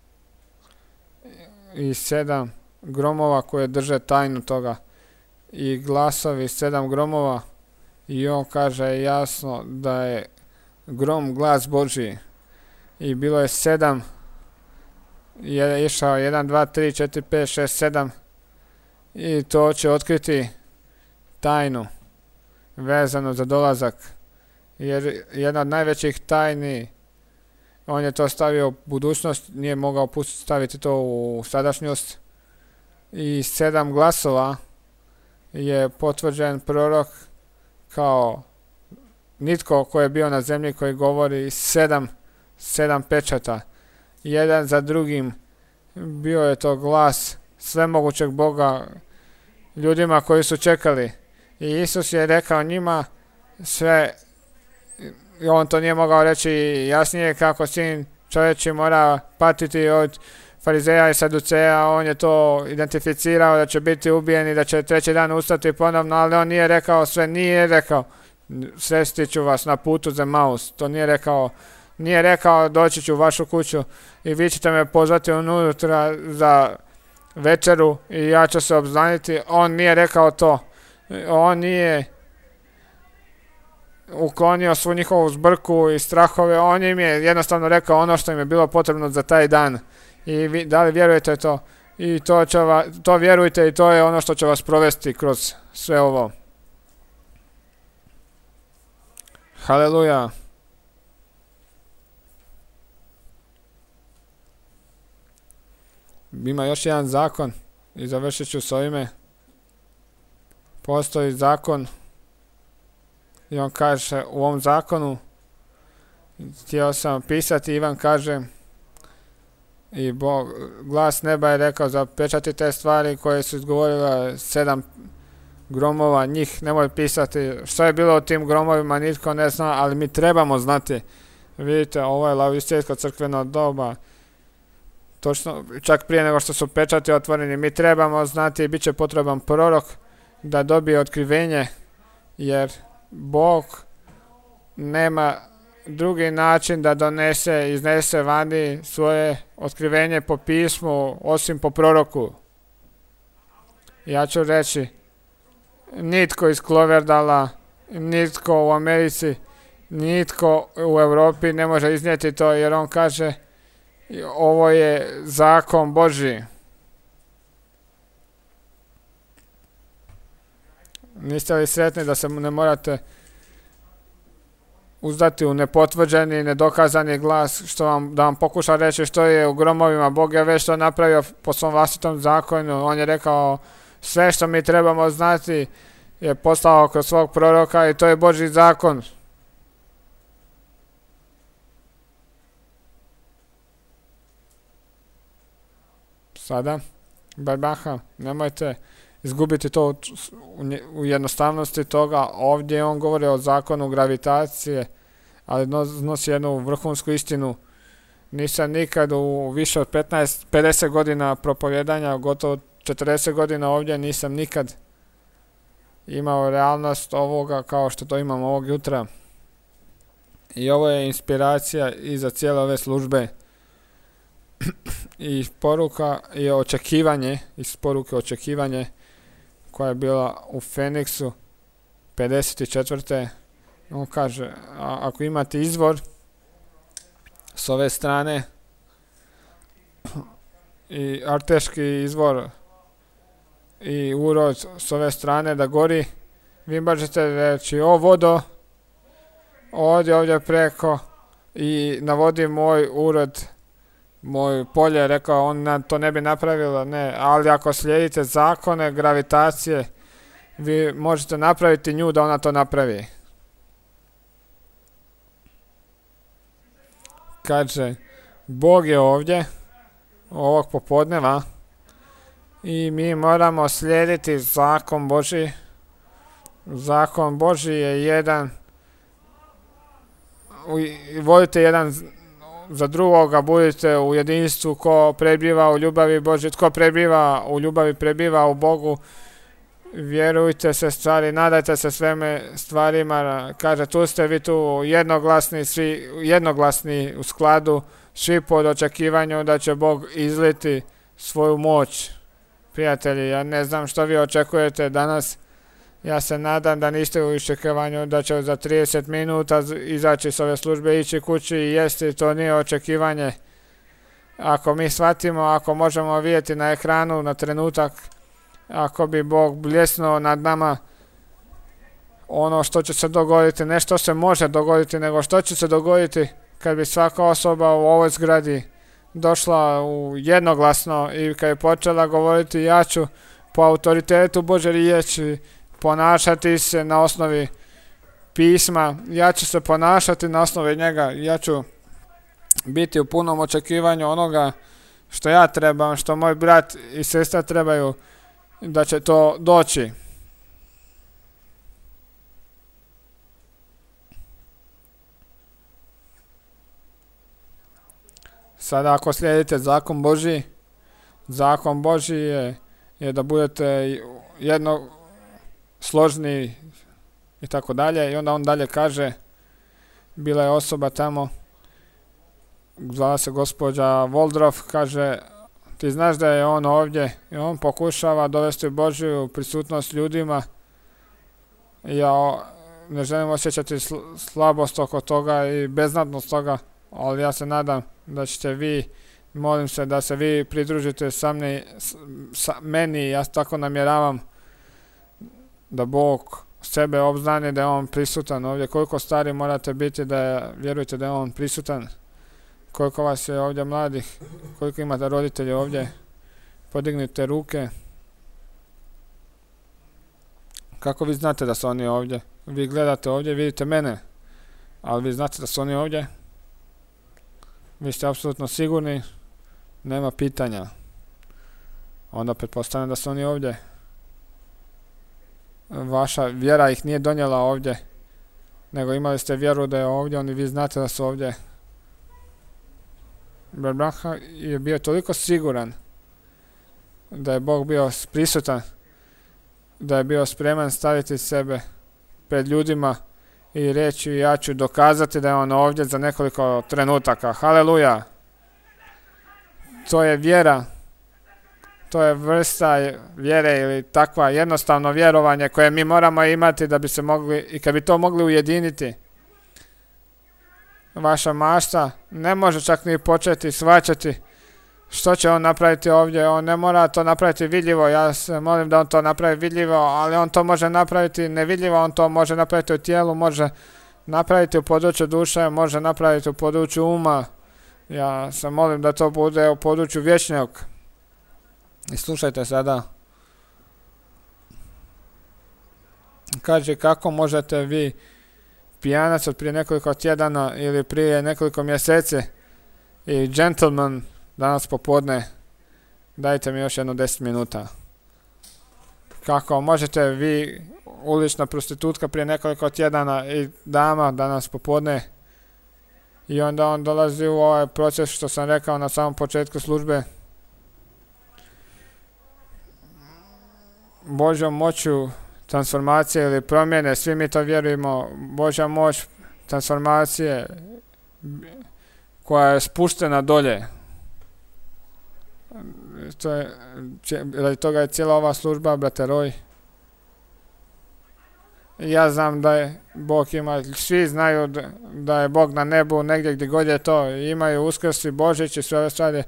i sedam gromova koje drže tajnu toga. I glasovi sedam gromova, i on kaže jasno da je grom glas Božji. I bilo je sedam, je išao jedan, dva, tri, četiri, pet, šest, sedam, i to će otkriti tajnu vezano za dolazak. Jer jedna od najvećih tajni, on je to stavio u budućnost, nije mogao staviti to u sadašnjost. I sedam glasova je potvrđen prorok kao nitko ko je bio na zemlji, koji govori sedam, sedam pečata. Jedan za drugim bio je to glas svemogućeg Boga ljudima koji su čekali. I Isus je rekao njima sve, i on to nije mogao reći jasnije, kako sin čovječi mora patiti od farizeja i saduceja. On je to identificirao da će biti ubijen i da će treći dan ustati ponovno, ali on nije rekao sve, nije rekao sresti ću vas na putu za Maus. To nije rekao, nije rekao doći ću u vašu kuću i vi ćete me pozvati unutra za večeru i ja ću se obznaniti. On nije rekao to. On nije uklonio svu njihovu zbrku i strahove. On im je jednostavno rekao ono što im je bilo potrebno za taj dan. I vi, da li vjerujete to? I to, će va, to vjerujte, i to je ono što će vas provesti kroz sve ovo. Haleluja. Ima još jedan zakon i završit ću s ovime. Postoji zakon i on kaže u ovom zakonu, htio sam pisati, Ivan kaže, i Bog, glas neba je rekao zapečati te stvari koje su izgovorila sedam gromova, njih nemoj pisati. Što je bilo u tim gromovima nitko ne zna, ali mi trebamo znati. Vidite, ovo je laodicejsko crkveno doba. Točno, čak prije nego što su pečati otvoreni, mi trebamo znati i bit će potreban prorok da dobije otkrivenje, jer Bog nema drugi način da donese, iznese vani svoje otkrivenje po pismu, osim po proroku. Ja ću reći, nitko iz Cloverdala, nitko u Americi, nitko u Europi ne može iznijeti to, jer on kaže ovo je zakon Božji. Niste li sretni da se ne morate uzdati u nepotvrđeni, nedokazani glas, što vam, da vam pokuša reći što je u gromovima? Bog je već to napravio po svom vlastitom zakonu. On je rekao sve što mi trebamo znati je poslao kroz svog proroka i to je Božji zakon. Sada, Barbaha, nemojte izgubiti to u jednostavnosti toga. Ovdje on govori o zakonu gravitacije, ali nosi jednu vrhunsku istinu. Nisam nikad u više od petnaest, pedeset godina propovjedanja, gotovo četrdeset godina ovdje, nisam nikad imao realnost ovoga kao što to imam ovog jutra. I ovo je inspiracija i za cijele ove službe. I poruka je očekivanje, iz poruke očekivanje koja je bila u Feniksu pedeset četvrte. On kaže, a, ako imate izvor s ove strane i arteški izvor i urod s ove strane da gori, vi možete reći o vodo, ovdje ovdje preko, i navodi moj urod, moj polje, rekao on to ne bi napravilo, ne, ali ako slijedite zakone gravitacije, vi možete napraviti nju da ona to napravi. Kaže, Bog je ovdje ovog popodneva i mi moramo slijediti zakon Božji. Zakon Božji je jedan volite jedan za drugoga, budite u jedinstvu, ko prebiva u ljubavi Božje, tko prebiva u ljubavi, prebiva u Bogu. Vjerujte se stvari, nadajte se sveme stvarima, kaže tu ste vi tu jednoglasni, svi jednoglasni u skladu, svi pod očekivanju da će Bog izliti svoju moć. Prijatelji, ja ne znam što vi očekujete danas, ja se nadam da niste u iščekivanju da će za trideset minuta izaći s ove službe, ići kući i jesti, to nije očekivanje. Ako mi shvatimo, ako možemo vidjeti na ekranu na trenutak, ako bi Bog bljesnuo nad nama, ono što će se dogoditi, ne što se može dogoditi, nego što će se dogoditi kad bi svaka osoba u ovoj zgradi došla u jednoglasno i kad je počela govoriti ja ću po autoritetu Božje riječi ponašati se na osnovi pisma, ja ću se ponašati na osnovi njega, ja ću biti u punom očekivanju onoga što ja trebam, što moj brat i sestra trebaju, da će to doći. Sada ako slijedite zakon Božji, zakon Božji je, je da budete jedno složni i tako dalje. I onda on dalje kaže, bila je osoba tamo, zvala se gospođa Woldroff, kaže, ti znaš da je on ovdje i on pokušava dovesti Božju prisutnost ljudima. Ja ne želim osjećati slabost oko toga i beznadnost toga, ali ja se nadam da ćete vi, molim se da se vi pridružite sa, mni, sa meni, ja tako namjeravam da Bog sebe obznani da je on prisutan ovdje. Koliko stari morate biti da je, vjerujete da je on prisutan? Koliko vas je ovdje mladih? Koliko imate roditelji ovdje? Podignite ruke. Kako vi znate da su oni ovdje? Vi gledate ovdje, vidite mene, ali vi znate da su oni ovdje? Vi ste apsolutno sigurni? Nema pitanja. Onda pretpostavljam da su oni ovdje. Vaša vjera ih nije donijela ovdje, nego imali ste vjeru da je ovdje, oni vi znate da su ovdje. Branham je bio toliko siguran da je Bog bio prisutan, da je bio spreman staviti sebe pred ljudima i reći ja ću dokazati da je on ovdje za nekoliko trenutaka. Haleluja! To je vjera. To je vrsta vjere ili takva jednostavno vjerovanje koje mi moramo imati da bi se mogli, i kad bi to mogli ujediniti. Vaša mašta ne može čak ni početi shvaćati što će on napraviti ovdje. On ne mora to napraviti vidljivo. Ja se molim da on to napravi vidljivo, ali on to može napraviti nevidljivo. On to može napraviti u tijelu, može napraviti u području duše, može napraviti u području uma. Ja se molim da to bude u području vječnog. I slušajte sada. Kaže kako možete vi, pijanac od prije nekoliko tjedana ili prije nekoliko mjeseci i gentleman danas popodne, dajte mi još jedno deset minuta. Kako možete vi, ulična prostitutka prije nekoliko tjedana i dama danas popodne, i onda on dolazi u ovaj proces što sam rekao na samom početku službe. Božjom moću transformacije ili promjene, svi mi to vjerujemo, Božja moć transformacije koja je spuštena dolje. To je, radi toga je cijela ova služba, brate Roy. Ja znam da je Bog ima, svi znaju da, da je Bog na nebu, negdje gdje god je to, imaju Uskrsi, Božić i sve ove stvari.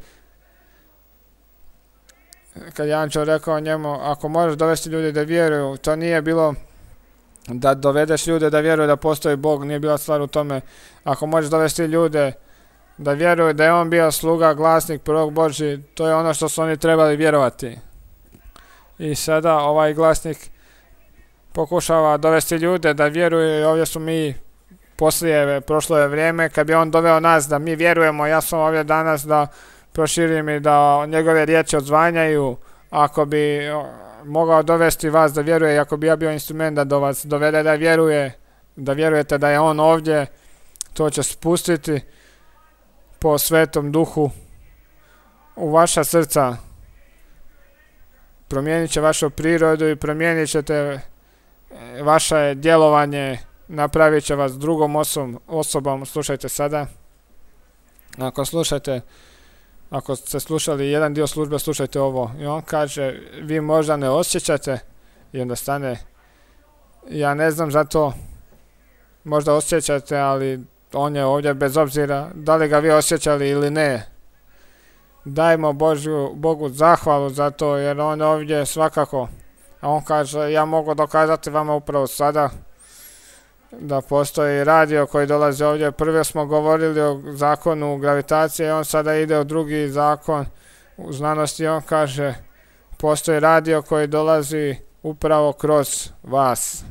Kad je Ančo rekao njemu, ako možeš dovesti ljude da vjeruju, to nije bilo da dovedeš ljude da vjeruju da postoji Bog, nije bila stvar u tome. Ako možeš dovesti ljude da vjeruju da je on bio sluga, glasnik, prorok Božji, to je ono što su oni trebali vjerovati. I sada ovaj glasnik pokušava dovesti ljude da vjeruju, i ovdje su mi poslije, prošlo je vrijeme kad bi on doveo nas da mi vjerujemo. Ja sam ovdje danas da proširim i da njegove riječi odzvanjaju. Ako bi mogao dovesti vas da vjeruje, ako bi ja bio instrument da do vas dovede da vjeruje, da vjerujete da je on ovdje, To će spustiti po Svetom Duhu u vaša srca. Promijenit će vašu prirodu i promijenit ćete vaše djelovanje, napravit će vas drugom osobom. osobom. Slušajte sada. Ako slušate, ako ste slušali jedan dio službe, slušajte ovo. I on kaže, vi možda ne osjećate, i onda stane, ja ne znam za to, možda osjećate, ali on je ovdje bez obzira da li ga vi osjećali ili ne. Dajmo Božju, Bogu zahvalu za to, jer on ovdje svakako, a on kaže, ja mogu dokazati vama upravo sada da postoji radio koji dolazi ovdje. Prvo smo govorili o zakonu gravitacije, on sada ide u drugi zakon u znanosti. On kaže, postoji radio koji dolazi upravo kroz vas.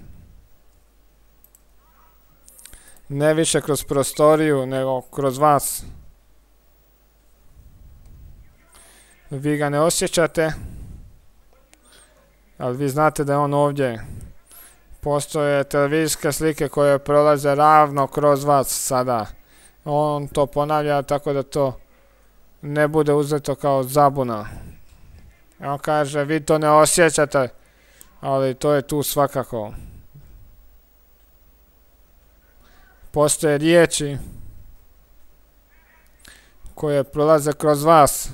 Ne više kroz prostoriju, nego kroz vas. Vi ga ne osjećate, ali vi znate da je on ovdje. Postoje televizijske slike koje prolaze ravno kroz vas sada. On to ponavlja tako da to ne bude uzeto kao zabuna. On kaže, vi to ne osjećate, ali to je tu svakako. Postoje riječi koje prolaze kroz vas.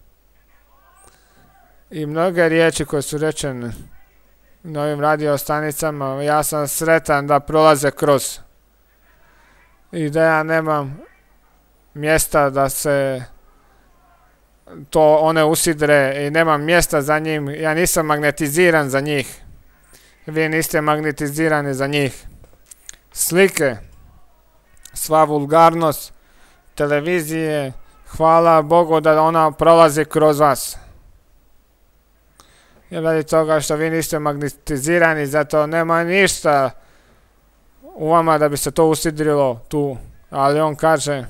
I mnoge riječi koje su rečene na ovim radio stanicama, ja sam sretan da prolaze kroz. I da ja nemam mjesta da se to one usidre i nemam mjesta za njim. Ja nisam magnetiziran za njih. Vi niste magnetizirani za njih. Slike, sva vulgarnost, televizije, hvala Bogu da ona prolazi kroz vas. Jer radi toga što vi niste magnetizirani, zato nema ništa u vama da bi se to usidrilo tu. Ali on kaže,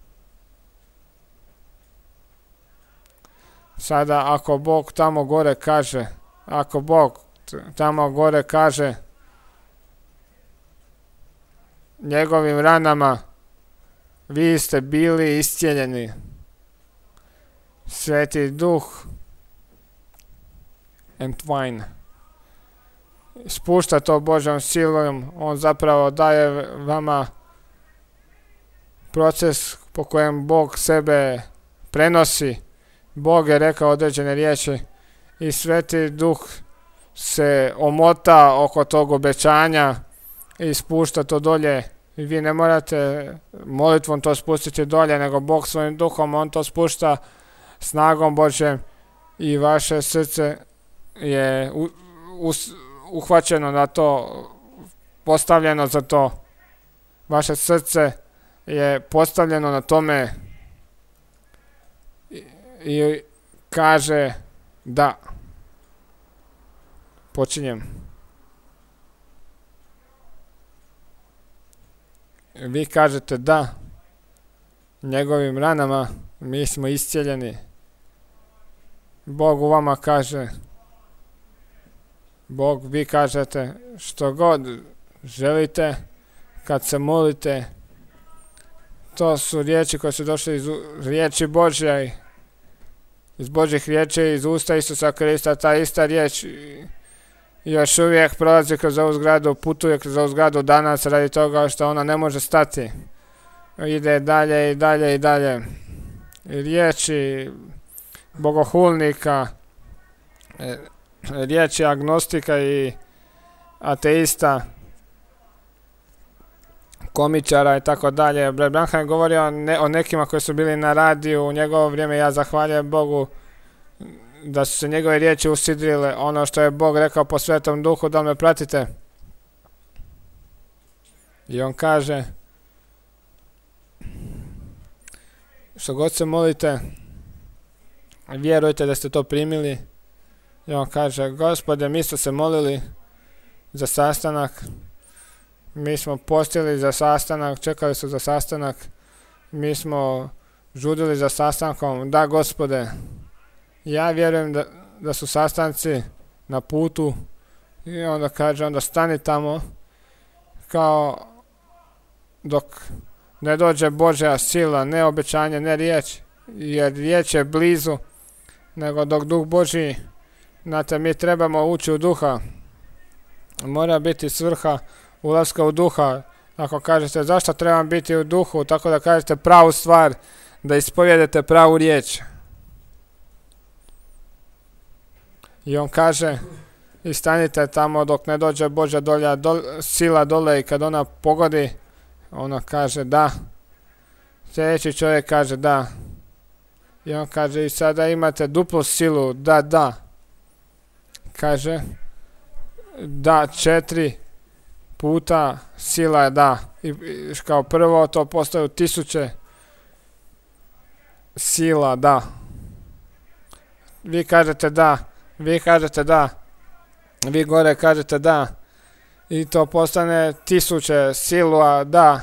sada ako Bog tamo gore kaže, ako Bog tamo gore kaže, njegovim ranama vi ste bili iscijeljeni. Sveti Duh entwine spušta to Božjom silom. On zapravo daje vama proces po kojem Bog sebe prenosi. Bog je rekao određene riječi i Sveti Duh se omota oko tog obećanja i spušta to dolje. I vi ne morate molitvom to spustiti dolje, nego Bog svojim duhom, on to spušta snagom Božjem i vaše srce je u, u, uhvaćeno na to, postavljeno za to. Vaše srce je postavljeno na tome i, i kaže da. Počinjem. Vi kažete da, njegovim ranama mi smo iscijeljeni. Bog u vama kaže, Bog, vi kažete što god želite kad se molite. To su riječi koje su došle iz riječi Božje, iz Božjih riječi, iz usta Isusa Krista. Ta ista riječ još uvijek prolazi kroz ovu zgradu, putuje kroz ovu zgradu danas radi toga što ona ne može stati. Ide dalje i dalje i dalje. I riječi bogohulnika, riječi agnostika i ateista, komičara i tako dalje. Brat Branham je govorio ne, o nekima koji su bili na radiju u njegovo vrijeme. Ja zahvaljujem Bogu da su se njegove riječi usidrile, ono što je Bog rekao po Svetom Duhu, da me pratite. I on kaže, što god se molite, vjerujte da ste to primili. I on kaže, Gospode, mi smo se molili za sastanak, mi smo postili za sastanak, čekali su za sastanak, mi smo žudili za sastankom. Da, Gospode, ja vjerujem da, da su sastanci na putu. I onda kaže, onda stani tamo kao dok ne dođe Božja sila, ne obećanje, ne riječ, jer riječ je blizu, nego dok Duh Božji, znate, mi trebamo ući u duha, mora biti svrha ulaska u duha. Ako kažete zašto trebam biti u duhu, tako da kažete pravu stvar, da ispovjedete pravu riječ. I on kaže, i stanite tamo dok ne dođe Božja dolja, dol, sila dole, i kad ona pogodi, ona kaže da. Sljedeći čovjek kaže da. I on kaže, i sada imate duplu silu, da, da. Kaže, da, četiri puta sila je da. I, i kao prvo to postaju tisuće sila, da. Vi kažete da, vi kažete da, vi gore kažete da. I to postane tisuće sila, da.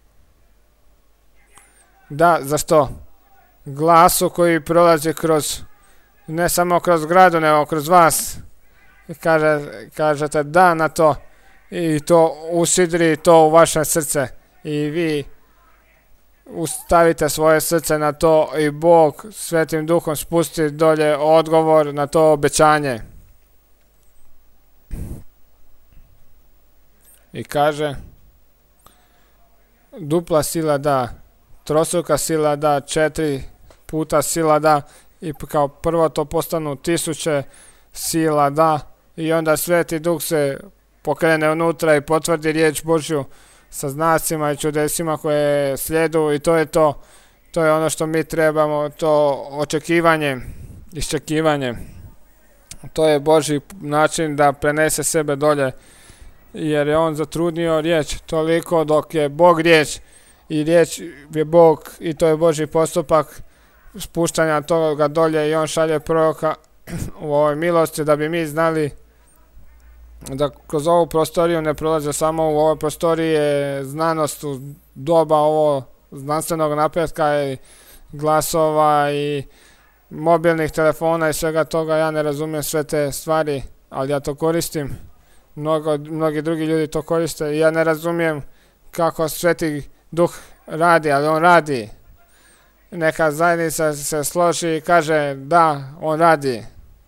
Da, zašto? Glasu koji prolazi kroz, ne samo kroz gradu, nego kroz vas. I kaže, kažete da na to. I to usidri to u vaše srce. I vi ustavite svoje srce na to i Bog Svetim Duhom spusti dolje odgovor na to obećanje. I kaže, dupla sila da, trostruka sila da, četiri puta sila da, i kao prvo to postanu tisuće sila da, i onda Sveti Duh se pokrene unutra i potvrdi riječ Božju sa znacima i čudesima koje slijedu, i to je to. To je ono što mi trebamo, to očekivanje, iščekivanje. To je Božji način da prenese sebe dolje, jer je on zatrudnio riječ toliko dok je Bog riječ, i riječ je Bog, i to je Božji postupak spuštanja toga dolje, i on šalje proroka u ovoj milosti da bi mi znali da kroz ovu prostoriju ne prolaze samo u ovoj prostoriji je znanost u doba ovo znanstvenog napretka i glasova i mobilnih telefona i svega toga. Ja ne razumijem sve te stvari, ali ja to koristim. Mnogo, mnogi drugi ljudi to koriste i ja ne razumijem kako Sveti Duh radi, ali on radi. Neka zajednica se složi i kaže da, on radi.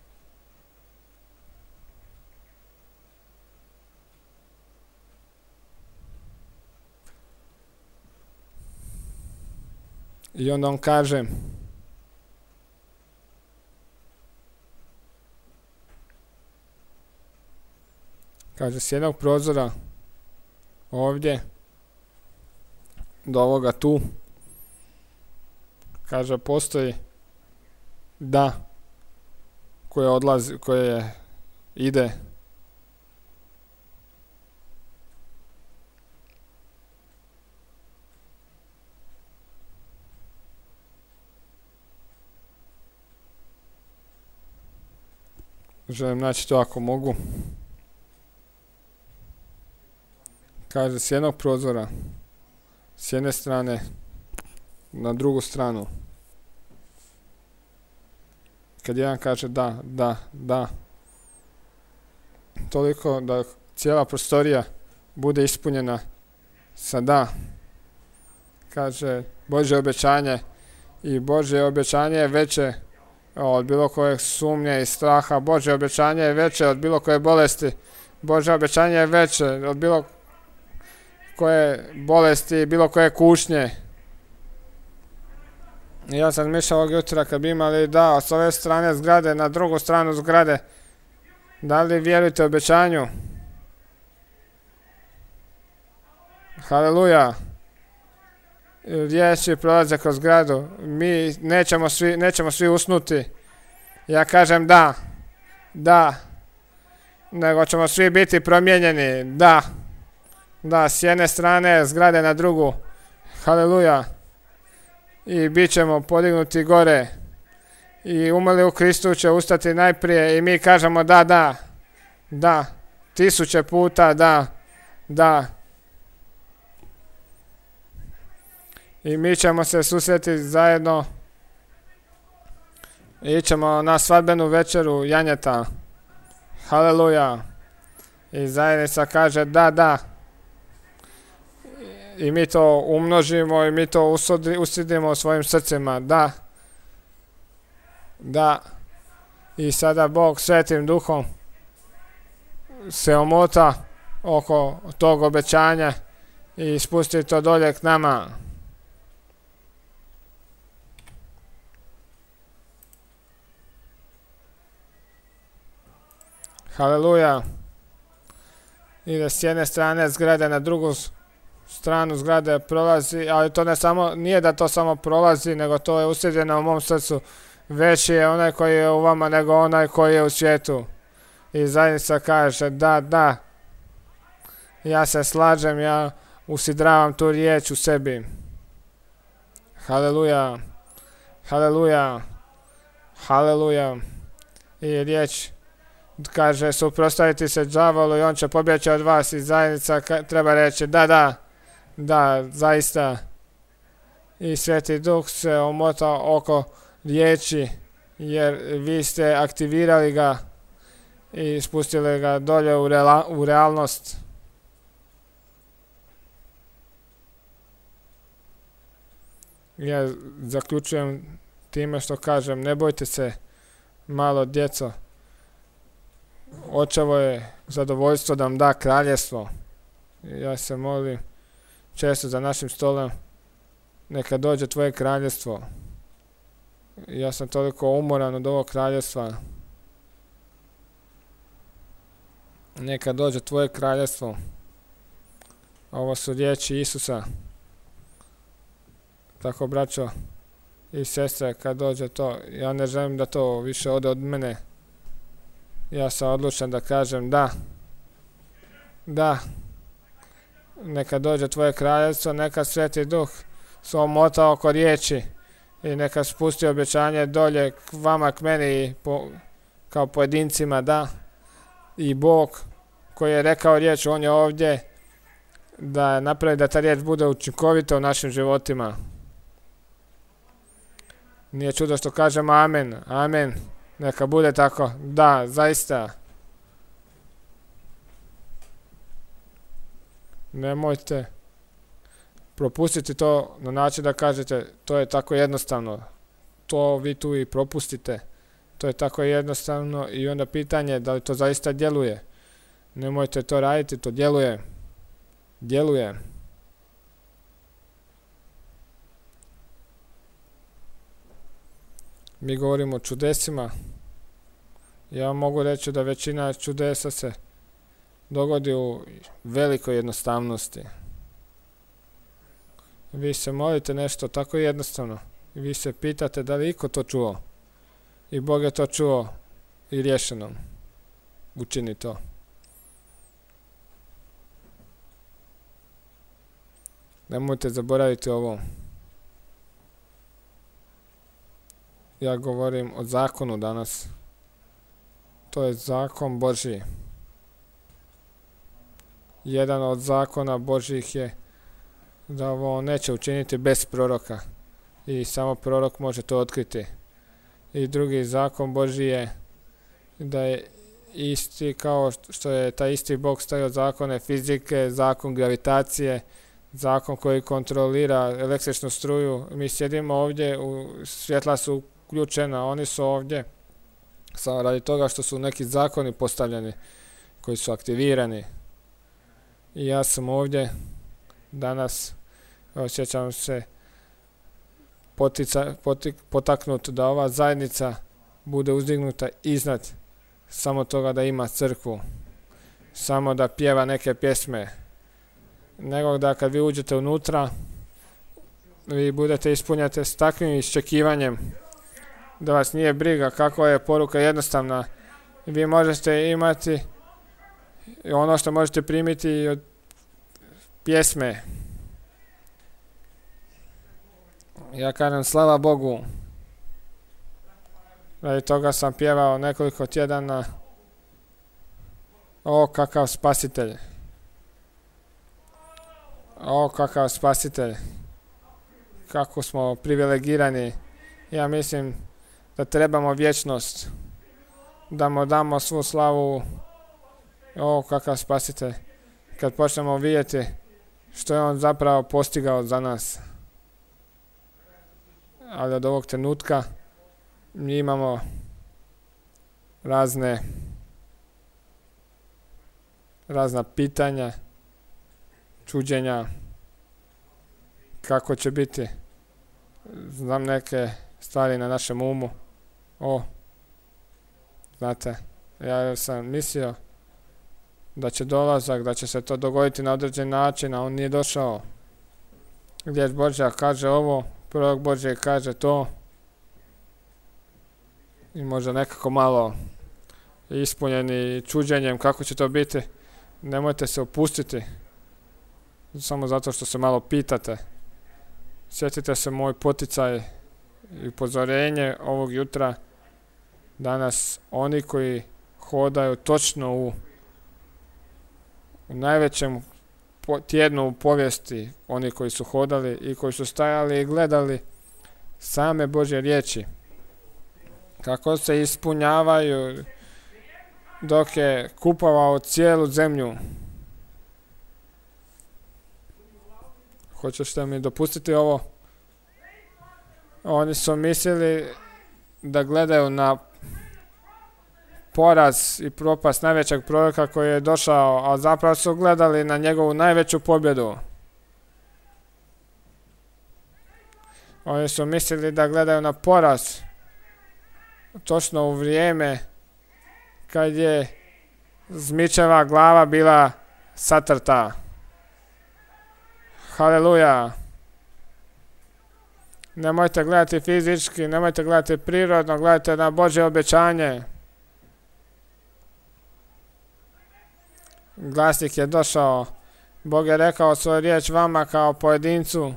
I onda on kaže, kaže, s jednog prozora ovdje do ovoga tu, kaže, postoji da koje odlazi, koje ide želim naći to ako mogu. Kaže, s jednog prozora, s jedne strane na drugu stranu. Kad jedan kaže da, da, da, toliko da cijela prostorija bude ispunjena sa da. Kaže, Božje obećanje, i Božje obećanje je veće od bilo kojeg sumnje i straha. Božje obećanje je veće od bilo koje bolesti. Božje obećanje je veće od bilo koje bolesti, bilo koje kušnje. I ja sam mišljao ovog jutra kad bi imali da s ove strane zgrade na drugu stranu zgrade. Da li vjerujete obećanju? Haleluja. Riječi prolaze kroz zgradu. Mi nećemo svi, nećemo svi usnuti. Ja kažem da. Da. Nego ćemo svi biti promijenjeni. Da. Da, s jedne strane zgrade na drugu. Haleluja. I bit ćemo podignuti gore. I umrli u Kristu će ustati najprije. I mi kažemo da, da. Da. Tisuće puta da. Da. I mi ćemo se susreti zajedno. I ćemo na svadbenu večeru janjeta. Haleluja. I zajednica kaže da, da. i mi to umnožimo i mi to usidimo u svojim srcima. Da. Da. I sada Bog Svetim Duhom se omota oko tog obećanja i spusti to dolje k nama. Haleluja. I da s jedne strane zgrade na drugu stranu zgrade prolazi, ali to ne samo, nije da to samo prolazi, nego to je usidjeno u mom srcu. Veći je onaj koji je u vama nego onaj koji je u svijetu. I zajednica kaže da, da, ja se slažem, ja usidravam tu riječ u sebi. Haleluja, haleluja, haleluja. I riječ kaže suprotstaviti se đavolu i on će pobjeći od vas. I zajednica treba reći da, da, da, zaista. I Sveti Duh se omota oko riječi, jer vi ste aktivirali ga i spustili ga dolje u, reala, u realnost. Ja zaključujem time što kažem, ne bojte se, malo djeco. Očevo je zadovoljstvo da vam da kraljevstvo. Ja se molim često za našim stolom, neka dođe tvoje kraljevstvo. Ja sam toliko umoran od ovog kraljevstva. Neka dođe tvoje kraljevstvo. Ovo su riječi Isusa. Tako, braćo i sestre, kad dođe to, ja ne želim da to više ode od mene. Ja sam odlučan da kažem da. Da. Neka dođe tvoje kraljevstvo, neka Sveti Duh se omota oko riječi i neka spusti obećanje dolje k vama, k meni i po, kao pojedincima, da. I Bog koji je rekao riječ, on je ovdje da napravi da ta riječ bude učinkovita u našim životima. Nije čudo što kažemo amen, amen. Neka bude tako, da, zaista. Nemojte propustiti to na način da kažete to je tako jednostavno. To vi tu i propustite. To je tako jednostavno i onda pitanje da li to zaista djeluje. Nemojte to raditi, to djeluje. Djeluje. Mi govorimo o čudesima. Ja mogu reći da većina čudesa se dogodi u velikoj jednostavnosti. Vi se molite nešto tako jednostavno. I vi se pitate da li iko to čuo. I Bog je to čuo i riješeno. Učini to. Nemojte zaboraviti ovo. Ja govorim o zakonu danas. To je zakon Božji. Jedan od zakona Božjih je da ovo neće učiniti bez proroka. I samo prorok može to otkriti. I drugi zakon Božji je da je isti kao što je taj isti Bog stavio zakone fizike, zakon gravitacije, zakon koji kontrolira električnu struju. Mi sjedimo ovdje, u, svjetla su uključena, oni su ovdje samo radi toga što su neki zakoni postavljeni koji su aktivirani. I ja sam ovdje danas, osjećam se potica, potik, potaknut da ova zajednica bude uzdignuta iznad samo toga da ima crkvu, samo da pjeva neke pjesme, nego da kad vi uđete unutra, vi budete ispunjate s takvim iščekivanjem da vas nije briga kako je poruka jednostavna. Vi možete imati ono što možete primiti od pjesme. Ja kažem slava Bogu. Radi toga sam pjevao nekoliko tjedana. O, kakav spasitelj. O, kakav spasitelj. Kako smo privilegirani. Ja mislim da trebamo vječnost. Da mu damo svu slavu. O, kakav spasitelj. Kad počnemo vidjeti što je on zapravo postigao za nas. Ali od ovog trenutka mi imamo razne razna pitanja, čuđenja, kako će biti. Znam neke stvari na našem umu. O, znate, ja sam mislio da će dolazak, da će se to dogoditi na određen način, a on nije došao. Riječ Božja kaže ovo, prorok Božji kaže to. I možda nekako malo ispunjeni čuđenjem kako će to biti. Nemojte se opustiti samo zato što se malo pitate. Sjetite se moj poticaj i upozorenje ovog jutra. Danas oni koji hodaju točno u, u najvećem po, tjednu u povijesti, oni koji su hodali i koji su stajali i gledali same Božje riječi, kako se ispunjavaju dok je kupovao cijelu zemlju. Hoćete mi dopustiti ovo? Oni su mislili da gledaju na poraz i propast najvećeg proroka koji je došao, a zapravo su gledali na njegovu najveću pobjedu. Oni su mislili da gledaju na poraz točno u vrijeme kad je zmičeva glava bila satrta. Haleluja! Nemojte gledati fizički, nemojte gledati prirodno, gledajte na Božje obećanje. Glasnik je došao. Bog je rekao svoju riječ vama kao pojedincu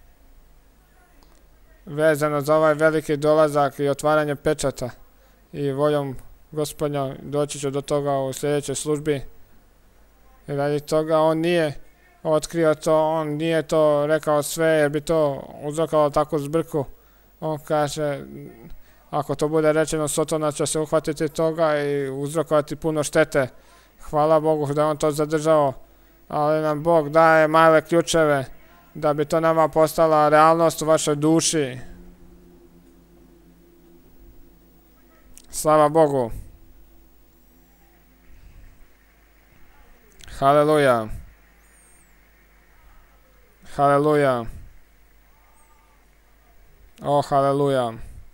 vezano za ovaj veliki dolazak i otvaranje pečata. I voljom Gospodnja doći ću do toga u sljedećoj službi. I radi toga on nije otkrio to, on nije to rekao sve jer bi to uzrokalo takvu zbrku. On kaže, ako to bude rečeno, Sotona će se uhvatiti toga i uzrokovati puno štete. Hvala Bogu da je on to zadržao, ali nam Bog daje male ključeve da bi to nama postala realnost u vašoj duši. Slava Bogu. Haleluja. Haleluja. O, haleluja.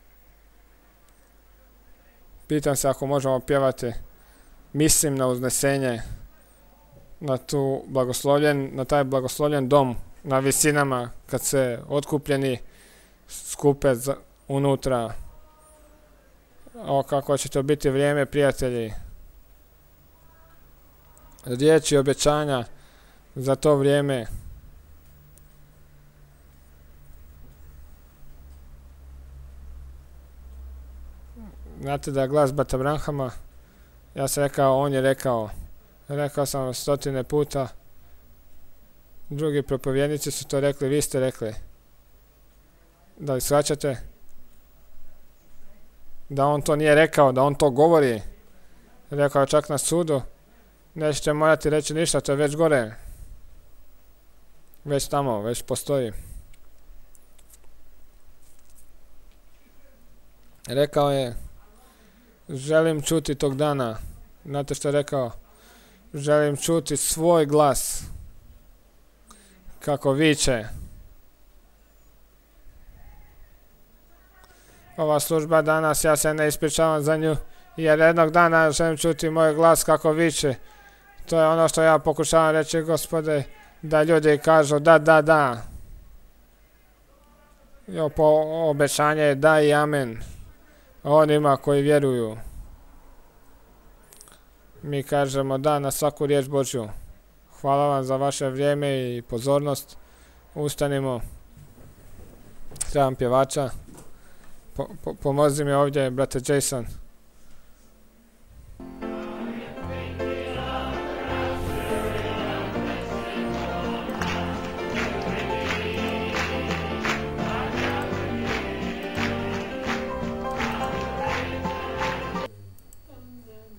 Pitam se ako možemo pjevati. Mislim na uznesenje, na tu blagoslovljen, na taj blagoslovljen dom na visinama kad se otkupljeni skupe za, unutra. O, kako će to biti vrijeme, prijatelji. Riječi obećanja za to vrijeme. Znate da je glas Brata Branhama, ja sam rekao, on je rekao, rekao sam stotine puta, drugi propovjednici su to rekli, vi ste rekli. Da li shvaćate? Da on to nije rekao, da on to govori. Rekao je čak na sudu, nećete morati reći ništa, to je već gore. Već tamo, već postoji. Rekao je, želim čuti tog dana. Znate što je rekao? Želim čuti svoj glas kako viče. Ova služba danas, ja se ne ispričavam za nju, jer jednog dana želim čuti moj glas kako viče. To je ono što ja pokušavam reći, Gospode, da ljudi kažu da, da, da. Jo, po obećanje je da i amen. Onima koji vjeruju. Mi kažemo da na svaku riječ Božju. Hvala vam za vaše vrijeme i pozornost. Ustanimo. Trebam pjevača. Po, po, pomozi mi ovdje, brate Jason.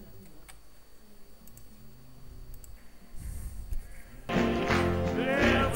Live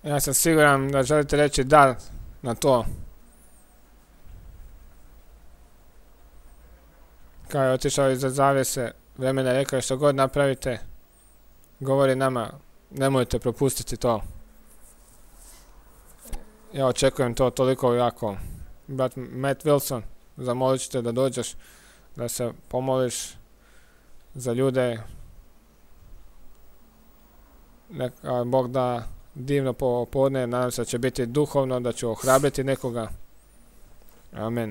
Ja sam siguran da želite reći da na to. Kao je otišao iza zavjese vremena, rekao je što god napravite, govori nama, nemojte propustiti to. Ja očekujem to toliko jako. Brat Matt Wilson, zamolit ću te da dođeš, da se pomoliš za ljude. Neka Bog da divno popodne, nadam se da će biti duhovno, da ću ohrabriti nekoga. Amen.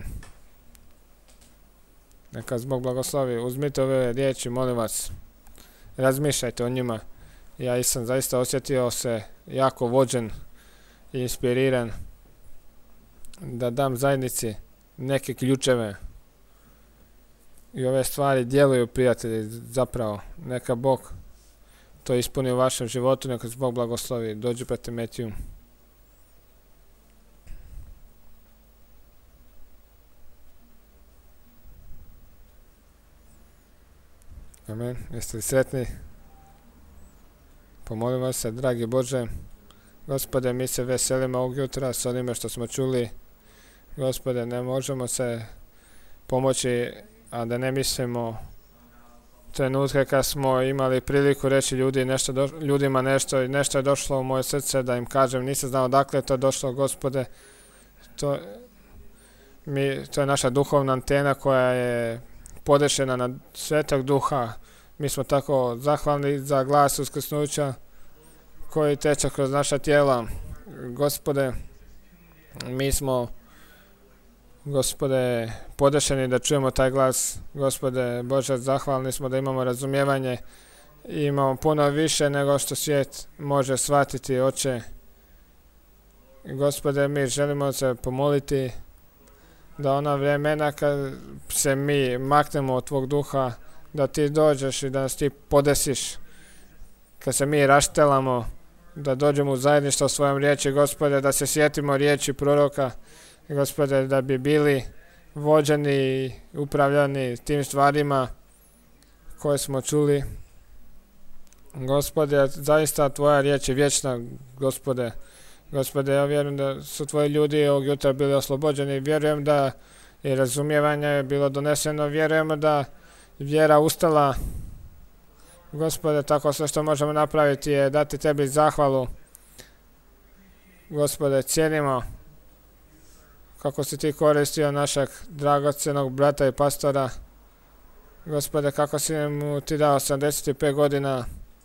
Neka vas Bog blagoslovi. Uzmite ove riječi, molim vas. Razmišljajte o njima. Ja sam zaista osjetio se jako vođen i inspiriran da dam zajednici neke ključeve. I ove stvari djeluju, prijatelji, zapravo. Neka Bog to ispuni u vašem životu, neka vas Bog blagoslovi. Dođu prati Metiju. Amen. Jeste li sretni? Pomolimo se, dragi Bože. Gospode, mi se veselimo ovog jutra s onime što smo čuli. Gospode, ne možemo se pomoći, a da ne mislimo trenutke kad smo imali priliku reći ljudi nešto do, ljudima nešto i nešto je došlo u moje srce da im kažem, nisam znao odakle je to došlo, Gospode. To, mi, to je naša duhovna antena koja je podešena na Svetog Duha. Mi smo tako zahvalni za glas uskrsnuća koji teče kroz naša tijela. Gospode, mi smo, Gospode, podešeni da čujemo taj glas. Gospode Bože, zahvalni smo da imamo razumijevanje i imamo puno više nego što svijet može shvatiti, Oče. Gospode, mi želimo se pomoliti da ona vremena kad se mi maknemo od Tvog Duha, da Ti dođeš i da nas Ti podesiš. Kad se mi raštelamo, da dođemo u zajedništvo svojom riječi, Gospode, da se sjetimo riječi proroka, Gospode, da bi bili vođeni i upravljani tim stvarima koje smo čuli. Gospode, zaista Tvoja riječ je vječna, Gospode. Gospode, ja vjerujem da su Tvoji ljudi ovog jutra bili oslobođeni. Vjerujem da je razumijevanje bilo doneseno. Vjerujemo da vjera ustala. Gospode, tako sve što možemo napraviti je dati Tebi zahvalu. Gospode, cijenimo kako si Ti koristio našeg dragocjenog brata i pastora. Gospode, kako si mu Ti dao sedamdeset pet godina.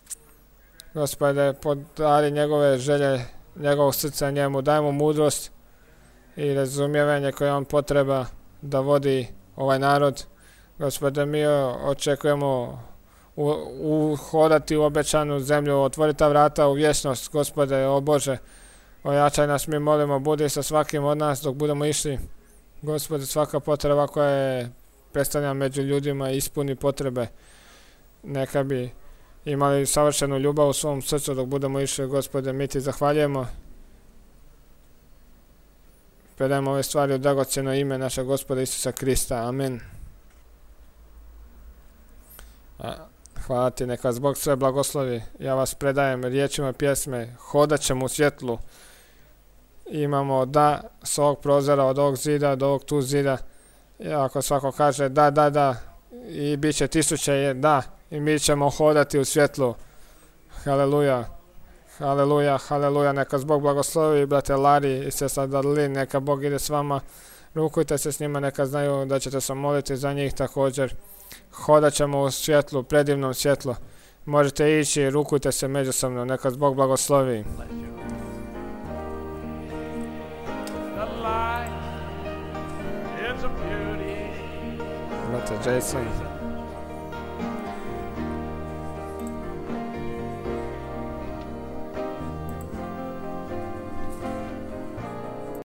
Gospode, podari njegove želje, njegovog srca njemu, daj mu mudrost i razumijevanje koje on potreba da vodi ovaj narod. Gospode, mi očekujemo uhodati u obećanu zemlju, otvori ta vrata u vječnost. Gospode, o Bože, ojačaj nas, mi molimo, budi sa svakim od nas dok budemo išli. Gospode, svaka potreba koja je predstavljena među ljudima, ispuni potrebe. Neka bi imali savršenu ljubav u svom srcu dok budemo išli. Gospode, mi Ti zahvaljujemo. Predajemo ove stvari u dragocjeno ime našeg Gospoda Isusa Krista. Amen. Hvala Ti, neka vas Bog sve blagoslovi. Ja vas predajem riječima pjesme Hodat ćemo u svjetlu. Imamo da s ovog prozora, od ovog zida do ovog tu zida. I ako svako kaže da, da, da, i bit će tisuće je da, i mi ćemo hodati u svjetlu. Haleluja, haleluja, haleluja. Neka vas Bog blagoslovi, brate Lari i sestra Darlin, neka Bog ide s vama. Rukujte se s njima, neka znaju da ćete se moliti za njih također. Hodat ćemo u svjetlu, predivnom svjetlu. Možete ići, rukujte se međusobno, neka vas Bog blagoslovi. Brate Jason.